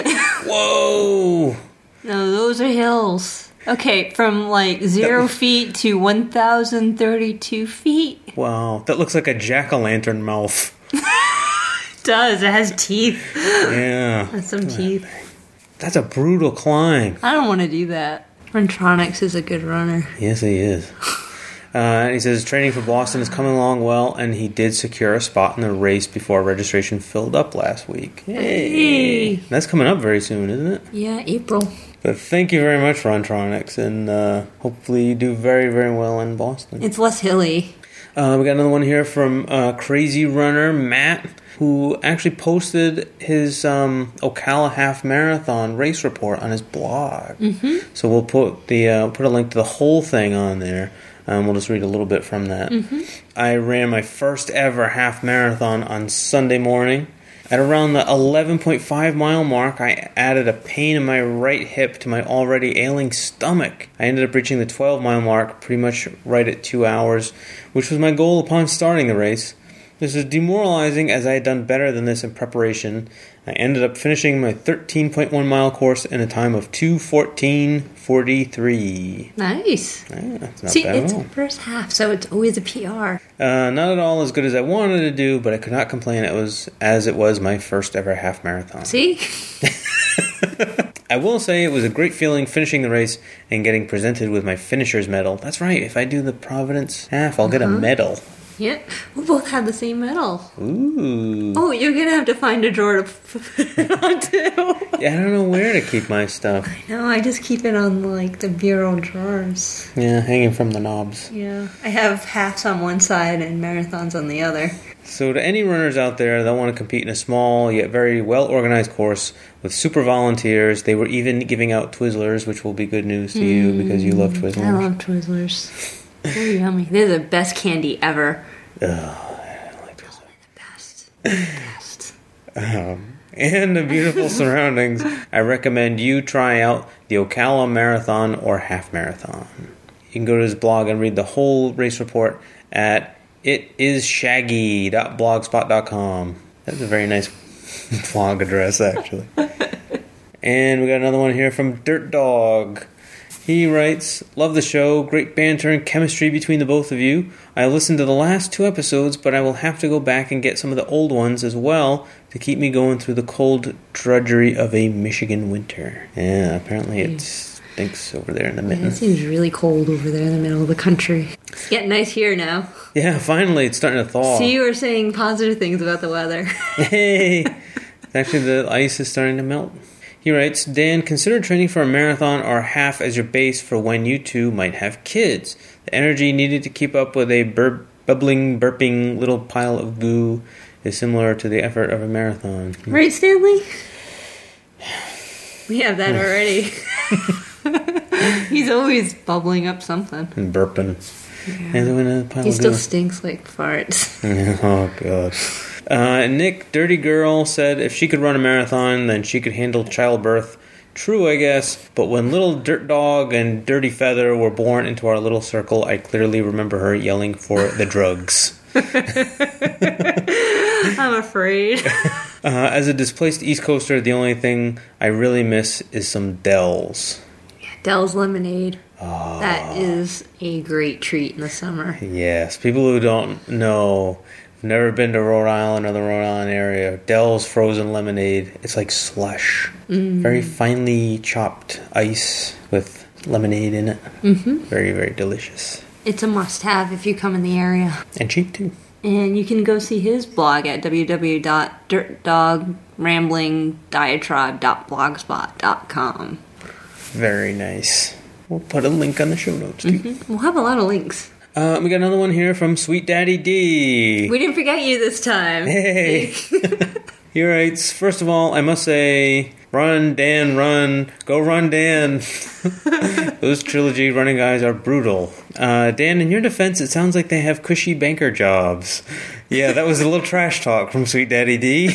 Whoa! No, those are hills. Okay, from like zero feet to one thousand thirty-two feet. Wow, that looks like a jack-o'-lantern mouth. It does, it has teeth. Yeah. That's some teeth. That's a brutal climb. I don't want to do that. Runtronics is a good runner. Yes, he is. Uh, and he says training for Boston is coming along well, and he did secure a spot in the race before registration filled up last week. Hey. That's coming up very soon, isn't it? Yeah, April. But thank you very much, Runtronics, and uh, hopefully you do very, very well in Boston. It's less hilly. Uh, we got another one here from uh, Crazy Runner Matt, who actually posted his um, Ocala Half Marathon race report on his blog. Mm-hmm. So we'll put the uh, put a link to the whole thing on there. Um, we'll just read a little bit from that. Mm-hmm. I ran my first ever half marathon on Sunday morning. At around the eleven point five mile mark, I added a pain in my right hip to my already ailing stomach. I ended up reaching the twelve mile mark pretty much right at two hours, which was my goal upon starting the race. This was demoralizing as I had done better than this in preparation. I ended up finishing my thirteen point one mile course in a time of two fourteen forty-three. Nice. Yeah, that's not See, bad it's at all. the first half, so it's always a P R. Uh, not at all as good as I wanted to do, but I could not complain. It was as it was my first ever half marathon. See? I will say it was a great feeling finishing the race and getting presented with my finisher's medal. That's right. If I do the Providence half, I'll uh-huh. get a medal. Yep. We both have the same medal. Ooh. Oh, you're going to have to find a drawer to put it on, too. Yeah, I don't know where to keep my stuff. No, I just keep it on, like, the bureau drawers. Yeah, hanging from the knobs. Yeah. I have halves on one side and marathons on the other. So to any runners out there that want to compete in a small yet very well-organized course with super volunteers, they were even giving out Twizzlers, which will be good news to mm, you because you love Twizzlers. I love Twizzlers. They're yummy. They're the best candy ever. Oh, I don't like Twizzlers. The best. The best. um, and the beautiful surroundings, I recommend you try out the Ocala Marathon or Half Marathon. You can go to his blog and read the whole race report at it is shaggy dot blogspot dot com. That's a very nice blog address, actually. And we got another one here from Dirt Dog. He writes, love the show, great banter and chemistry between the both of you. I listened to the last two episodes, but I will have to go back and get some of the old ones as well to keep me going through the cold drudgery of a Michigan winter. Yeah, apparently it stinks over there in the mitten. Yeah, it seems really cold over there in the middle of the country. It's getting nice here now. Yeah, finally it's starting to thaw. So you were saying positive things about the weather. Hey! Actually, the ice is starting to melt. He writes, Dan, consider training for a marathon or a half as your base for when you two might have kids. The energy needed to keep up with a bur- bubbling, burping little pile of goo is similar to the effort of a marathon. Right, Stanley? We have that already. He's always bubbling up something. And burping. Yeah. And a pile he of still goo. stinks like farts. Oh, God. Uh, Nick, Dirty Girl, said if she could run a marathon, then she could handle childbirth. True, I guess, but when little Dirt Dog and Dirty Feather were born into our little circle, I clearly remember her yelling for the drugs. I'm afraid. Uh, as a displaced East Coaster, the only thing I really miss is some Dells. Yeah, Dells lemonade. Oh. That is a great treat in the summer. Yes, people who don't know, have never been to Rhode Island or the Rhode Island area, Dells frozen lemonade, it's like slush. Mm. Very finely chopped ice with lemonade in it. Mm-hmm. Very, very delicious. It's a must-have if you come in the area. And cheap, too. And you can go see his blog at w w w dot dirt dog rambling diatribe dot blogspot dot com. Very nice. We'll put a link on the show notes, too. Mm-hmm. We'll have a lot of links. Uh, we got another one here from Sweet Daddy D. We didn't forget you this time. Hey! He writes, first of all, I must say, run, Dan, run. Go run, Dan. Those trilogy running guys are brutal. Uh, Dan, in your defense, it sounds like they have cushy banker jobs. Yeah, that was a little trash talk from Sweet Daddy D.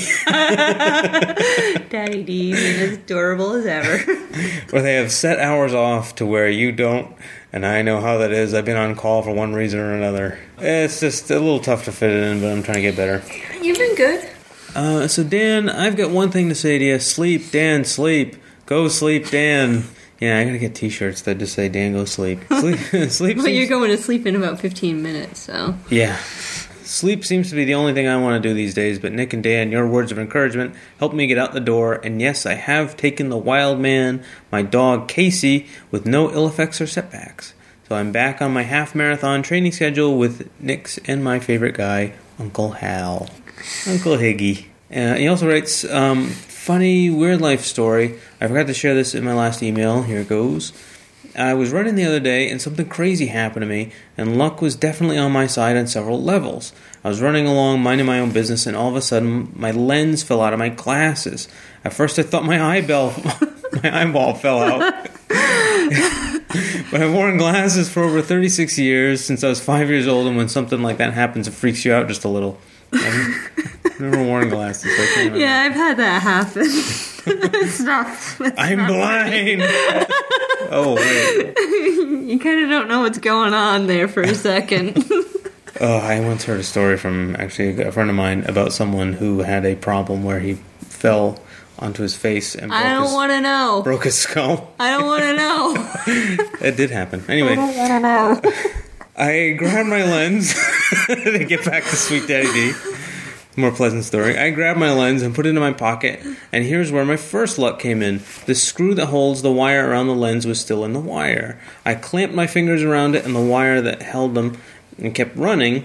Daddy D, being as adorable as ever. Where they have set hours off to where you don't, and I know how that is. I've been on call for one reason or another. It's just a little tough to fit it in, but I'm trying to get better. You've been good. Uh, so, Dan, I've got one thing to say to you. Sleep, Dan, sleep. Go sleep, Dan. Yeah, I gotta get t-shirts that just say, Dan, go sleep. Sleep, sleep But seems... you're going to sleep in about fifteen minutes, so... Yeah. Sleep seems to be the only thing I want to do these days, but Nick and Dan, your words of encouragement helped me get out the door, and yes, I have taken the wild man, my dog Casey, with no ill effects or setbacks. So I'm back on my half-marathon training schedule with Nick's and my favorite guy, Uncle Hal. Uncle Higgy. Uh, he also writes, um, funny, weird life story. I forgot to share this in my last email. Here it goes. I was running the other day, and something crazy happened to me, and luck was definitely on my side on several levels. I was running along, minding my own business, and all of a sudden, my lens fell out of my glasses. At first, I thought my eyeball, my eyeball fell out. But I've worn glasses for over thirty-six years, since I was five years old, and when something like that happens, it freaks you out just a little. I've never worn glasses. So I can't yeah, I've had that happen. It's not. It's I'm not blind. Oh, wait. You kind of don't know what's going on there for a second. Oh, I once heard a story from actually a friend of mine about someone who had a problem where he fell onto his face and broke I don't his, want to know. broke his skull. I don't want to know. It did happen. Anyway. I don't want to know. I grabbed my lens to get back to Sweet Daddy D. More pleasant story. I grabbed my lens and put it in my pocket, and here's where my first luck came in. The screw that holds the wire around the lens was still in the wire. I clamped my fingers around it and the wire that held them and kept running.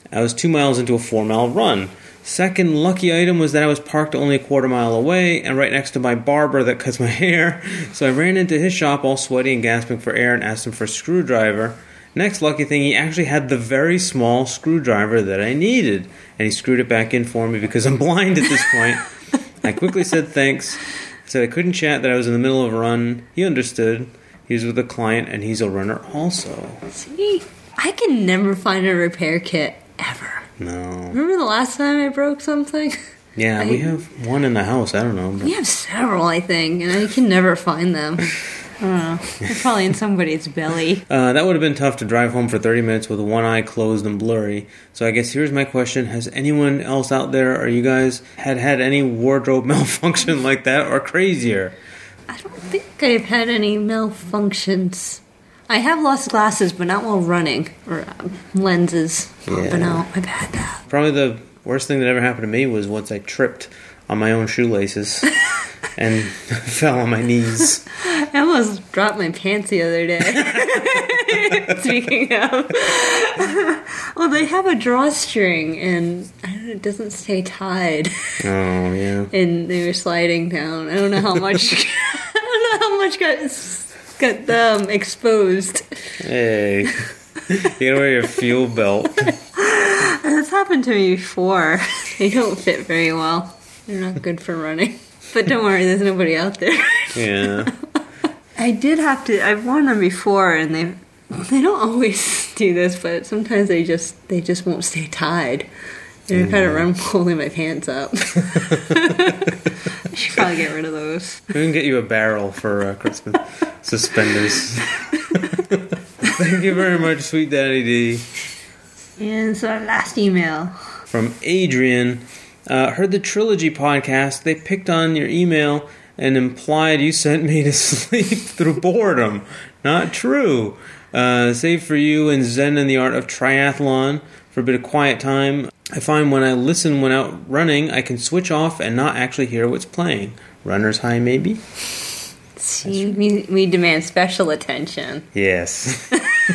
I was two miles into a four-mile run. Second lucky item was that I was parked only a quarter mile away and right next to my barber that cuts my hair, so I ran into his shop all sweaty and gasping for air and asked him for a screwdriver. Next lucky thing, he actually had the very small screwdriver that I needed, and he screwed it back in for me because I'm blind at this point. I quickly said thanks, said I couldn't chat, that I was in the middle of a run. He understood. He was with a client, and he's a runner also. See, I can never find a repair kit, ever. No. Remember the last time I broke something? Yeah, I, we have one in the house. I don't know. But... We have several, I think, and I can never find them. I don't know. They're probably in somebody's belly. Uh, that would have been tough to drive home for thirty minutes with one eye closed and blurry. So I guess here's my question. Has anyone else out there, or you guys, had had any wardrobe malfunction like that or crazier? I don't think I've had any malfunctions. I have lost glasses, but not while running. Or um, lenses. Yeah. But no, I've had that. Probably the worst thing that ever happened to me was once I tripped on my own shoelaces and fell on my knees. I almost dropped my pants the other day. Speaking of. Well, they have a drawstring, and I don't know, it doesn't stay tied. Oh, yeah. And they were sliding down. I don't know how much... I don't know how much got... got them exposed. Hey, you gotta wear your fuel belt. That's happened to me before. They don't fit very well. They're not good for running. But don't worry, there's nobody out there. Yeah. I did have to. I've worn them before, and they they don't always do this, but sometimes they just they just won't stay tied. And I've had to run holding my pants up. I should probably get rid of those. We can get you a barrel for uh, Christmas. Suspenders. Thank you very much, Sweet Daddy D. And so our last email. From Adrian. Uh, heard the Trilogy podcast. They picked on your email and implied you sent me to sleep through boredom. Not true. Uh, save for you and Zen and the Art of Triathlon for a bit of quiet time. I find when I listen when out running, I can switch off and not actually hear what's playing. Runner's high, maybe? See, we, we demand special attention. Yes.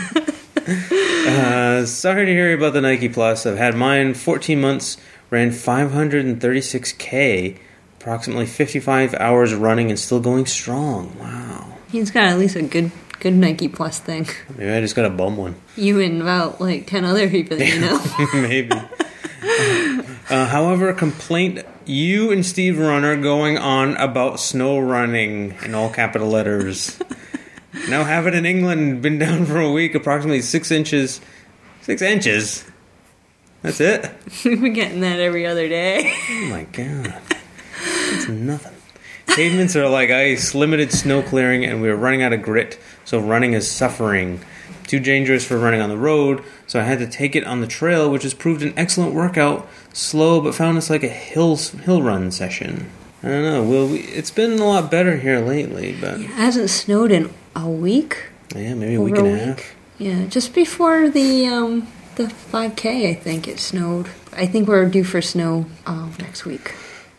uh, sorry to hear about the Nike Plus. I've had mine fourteen months, ran five hundred thirty-six K, approximately fifty-five hours running, and still going strong. Wow. He's got at least a good good Nike Plus thing. Maybe I just got a bum one. You and about like ten other people that you know. Maybe. Uh, however, a complaint you and Steve Runner going on about snow running in all capital letters. Now have it in England, been down for a week, approximately six inches. Six inches? That's it? We've been getting that every other day. Oh my god. That's nothing. Pavements are like ice, limited snow clearing, and we're running out of grit, so running is suffering. Too dangerous for running on the road, so I had to take it on the trail, which has proved an excellent workout. Slow, but found it's like a hill hill run session. I don't know. Well, we, it's been a lot better here lately, but it hasn't snowed in a week. Yeah, maybe a week and a, a half. Yeah, just before the um, the five K, I think it snowed. I think we're due for snow um, next week.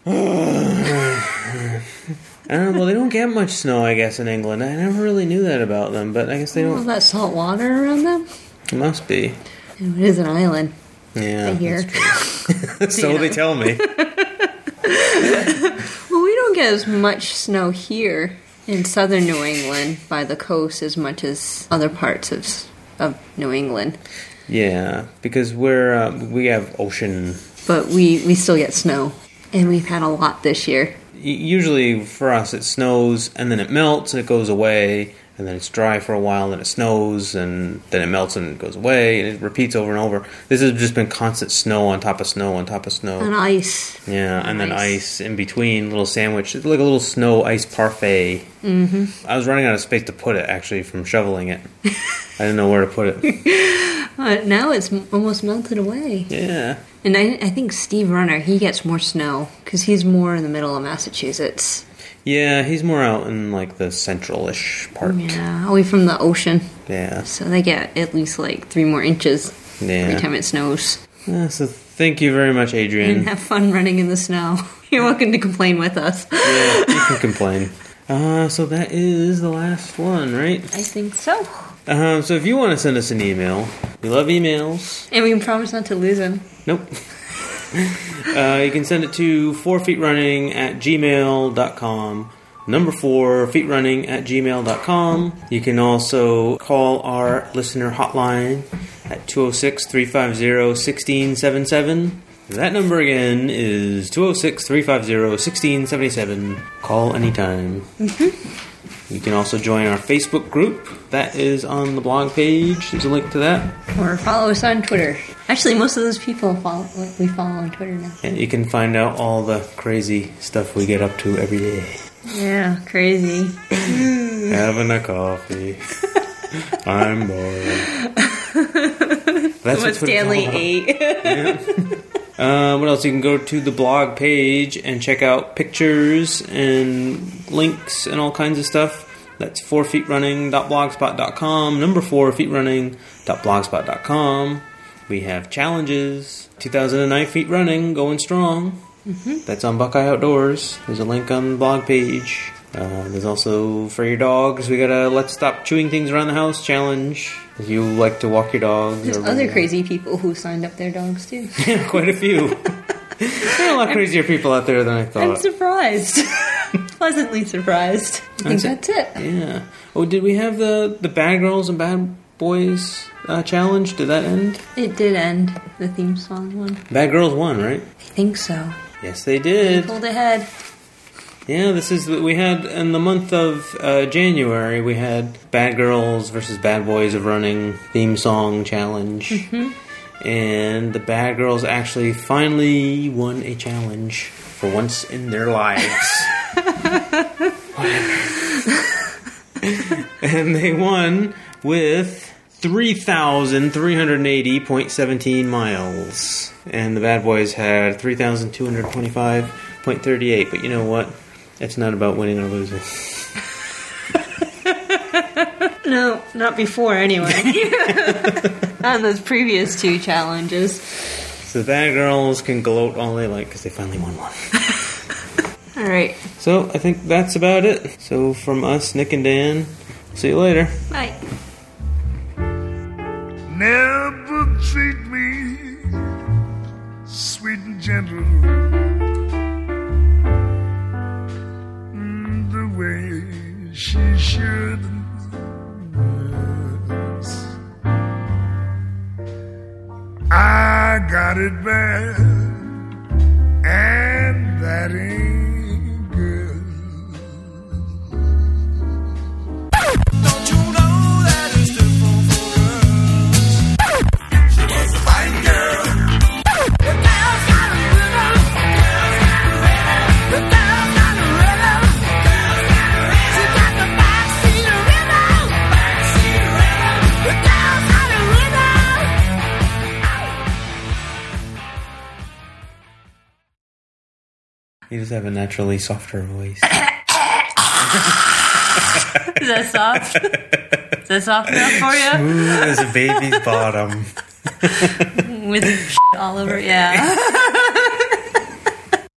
I don't know, well, they don't get much snow, I guess, in England. I never really knew that about them, but I guess they don't. All that salt water around them? It must be. It is an island. Yeah, I hear. So yeah. They tell me. Well, we don't get as much snow here in southern New England by the coast as much as other parts of of New England. Yeah, because we're uh, we have ocean. But we, we still get snow, and we've had a lot this year. Usually for us it snows and then it melts and it goes away and then it's dry for a while and then it snows and then it melts and it goes away and it repeats over and over. This has just been constant snow on top of snow on top of snow. And ice. Yeah, and, and then ice. ice in between, little sandwich. It's like a little snow ice parfait. Mm-hmm. I was running out of space to put it actually from shoveling it. I didn't know where to put it. Uh, now it's almost melted away. Yeah. And I, I think Steve Runner, he gets more snow because he's more in the middle of Massachusetts. Yeah, he's more out in like the central-ish part. Yeah, away from the ocean. Yeah. So they get at least like three more inches yeah. every time it snows. Yeah, so thank you very much, Adrian. And have fun running in the snow. You're welcome to complain with us. Yeah, you can complain. Uh, so that is the last one, right? I think so. Um, so if you want to send us an email, we love emails. And we can promise not to lose them. Nope. uh, you can send it to four feet running at gmail dot com. Number four, feetrunning at gmail dot com. You can also call our listener hotline at two oh six, three five zero, one six seven seven. That number again is two oh six, three five zero, one six seven seven. Call anytime. Mm-hmm. You can also join our Facebook group. That is on the blog page. There's a link to that. Or follow us on Twitter. Actually, most of those people follow, we follow on Twitter now. And you can find out all the crazy stuff we get up to every day. Yeah, crazy. Having a coffee. I'm bored. That's what Stanley ate. Yeah. Uh, what else? You can go to the blog page and check out pictures and links and all kinds of stuff. That's four feet running dot blogspot dot com. Number four feet running dot blogspot dot com. We have challenges. two thousand nine Feet Running, going strong. Mm-hmm. That's on Buckeye Outdoors. There's a link on the blog page. Uh, there's also for your dogs. We got a Let's Stop Chewing Things Around the House challenge. If you like to walk your dogs. There's or other crazy people who signed up their dogs too. Yeah, quite a few. There are a lot crazier people out there than I thought. I'm surprised. Pleasantly surprised. I think that's, that's it. it. Yeah. Oh, did we have the, the Bad Girls and Bad Boys uh, challenge? Did that end? It did end. The theme song one. Bad Girls won, right? I think so. Yes, they did. They pulled ahead. Yeah, this is we had in the month of uh, January. We had Bad Girls versus Bad Boys of Running theme song challenge, mm-hmm. and the Bad Girls actually finally won a challenge for once in their lives. And they won with three thousand three hundred eighty point one seven miles, and the Bad Boys had three thousand two hundred twenty-five point three eight. But you know what? It's not about winning or losing. No, not before anyway. On those previous two challenges. So the Bad Girls can gloat all they like because they finally won one. Alright. So I think that's about it. So from us, Nick and Dan, see you later. Bye. Never treat me sweet and gentle the way she should. Yes. I got it bad, and that ain't good. Don't you know that it's different for girls? She was a fine girl. The girl's got a rhythm. The girl's got a rhythm. She got the backseat rhythm. Backseat rhythm. The girl's got a rhythm. You just have a naturally softer voice. Is that soft? Is that soft enough for you? Smooth as a baby's bottom. With all over, yeah.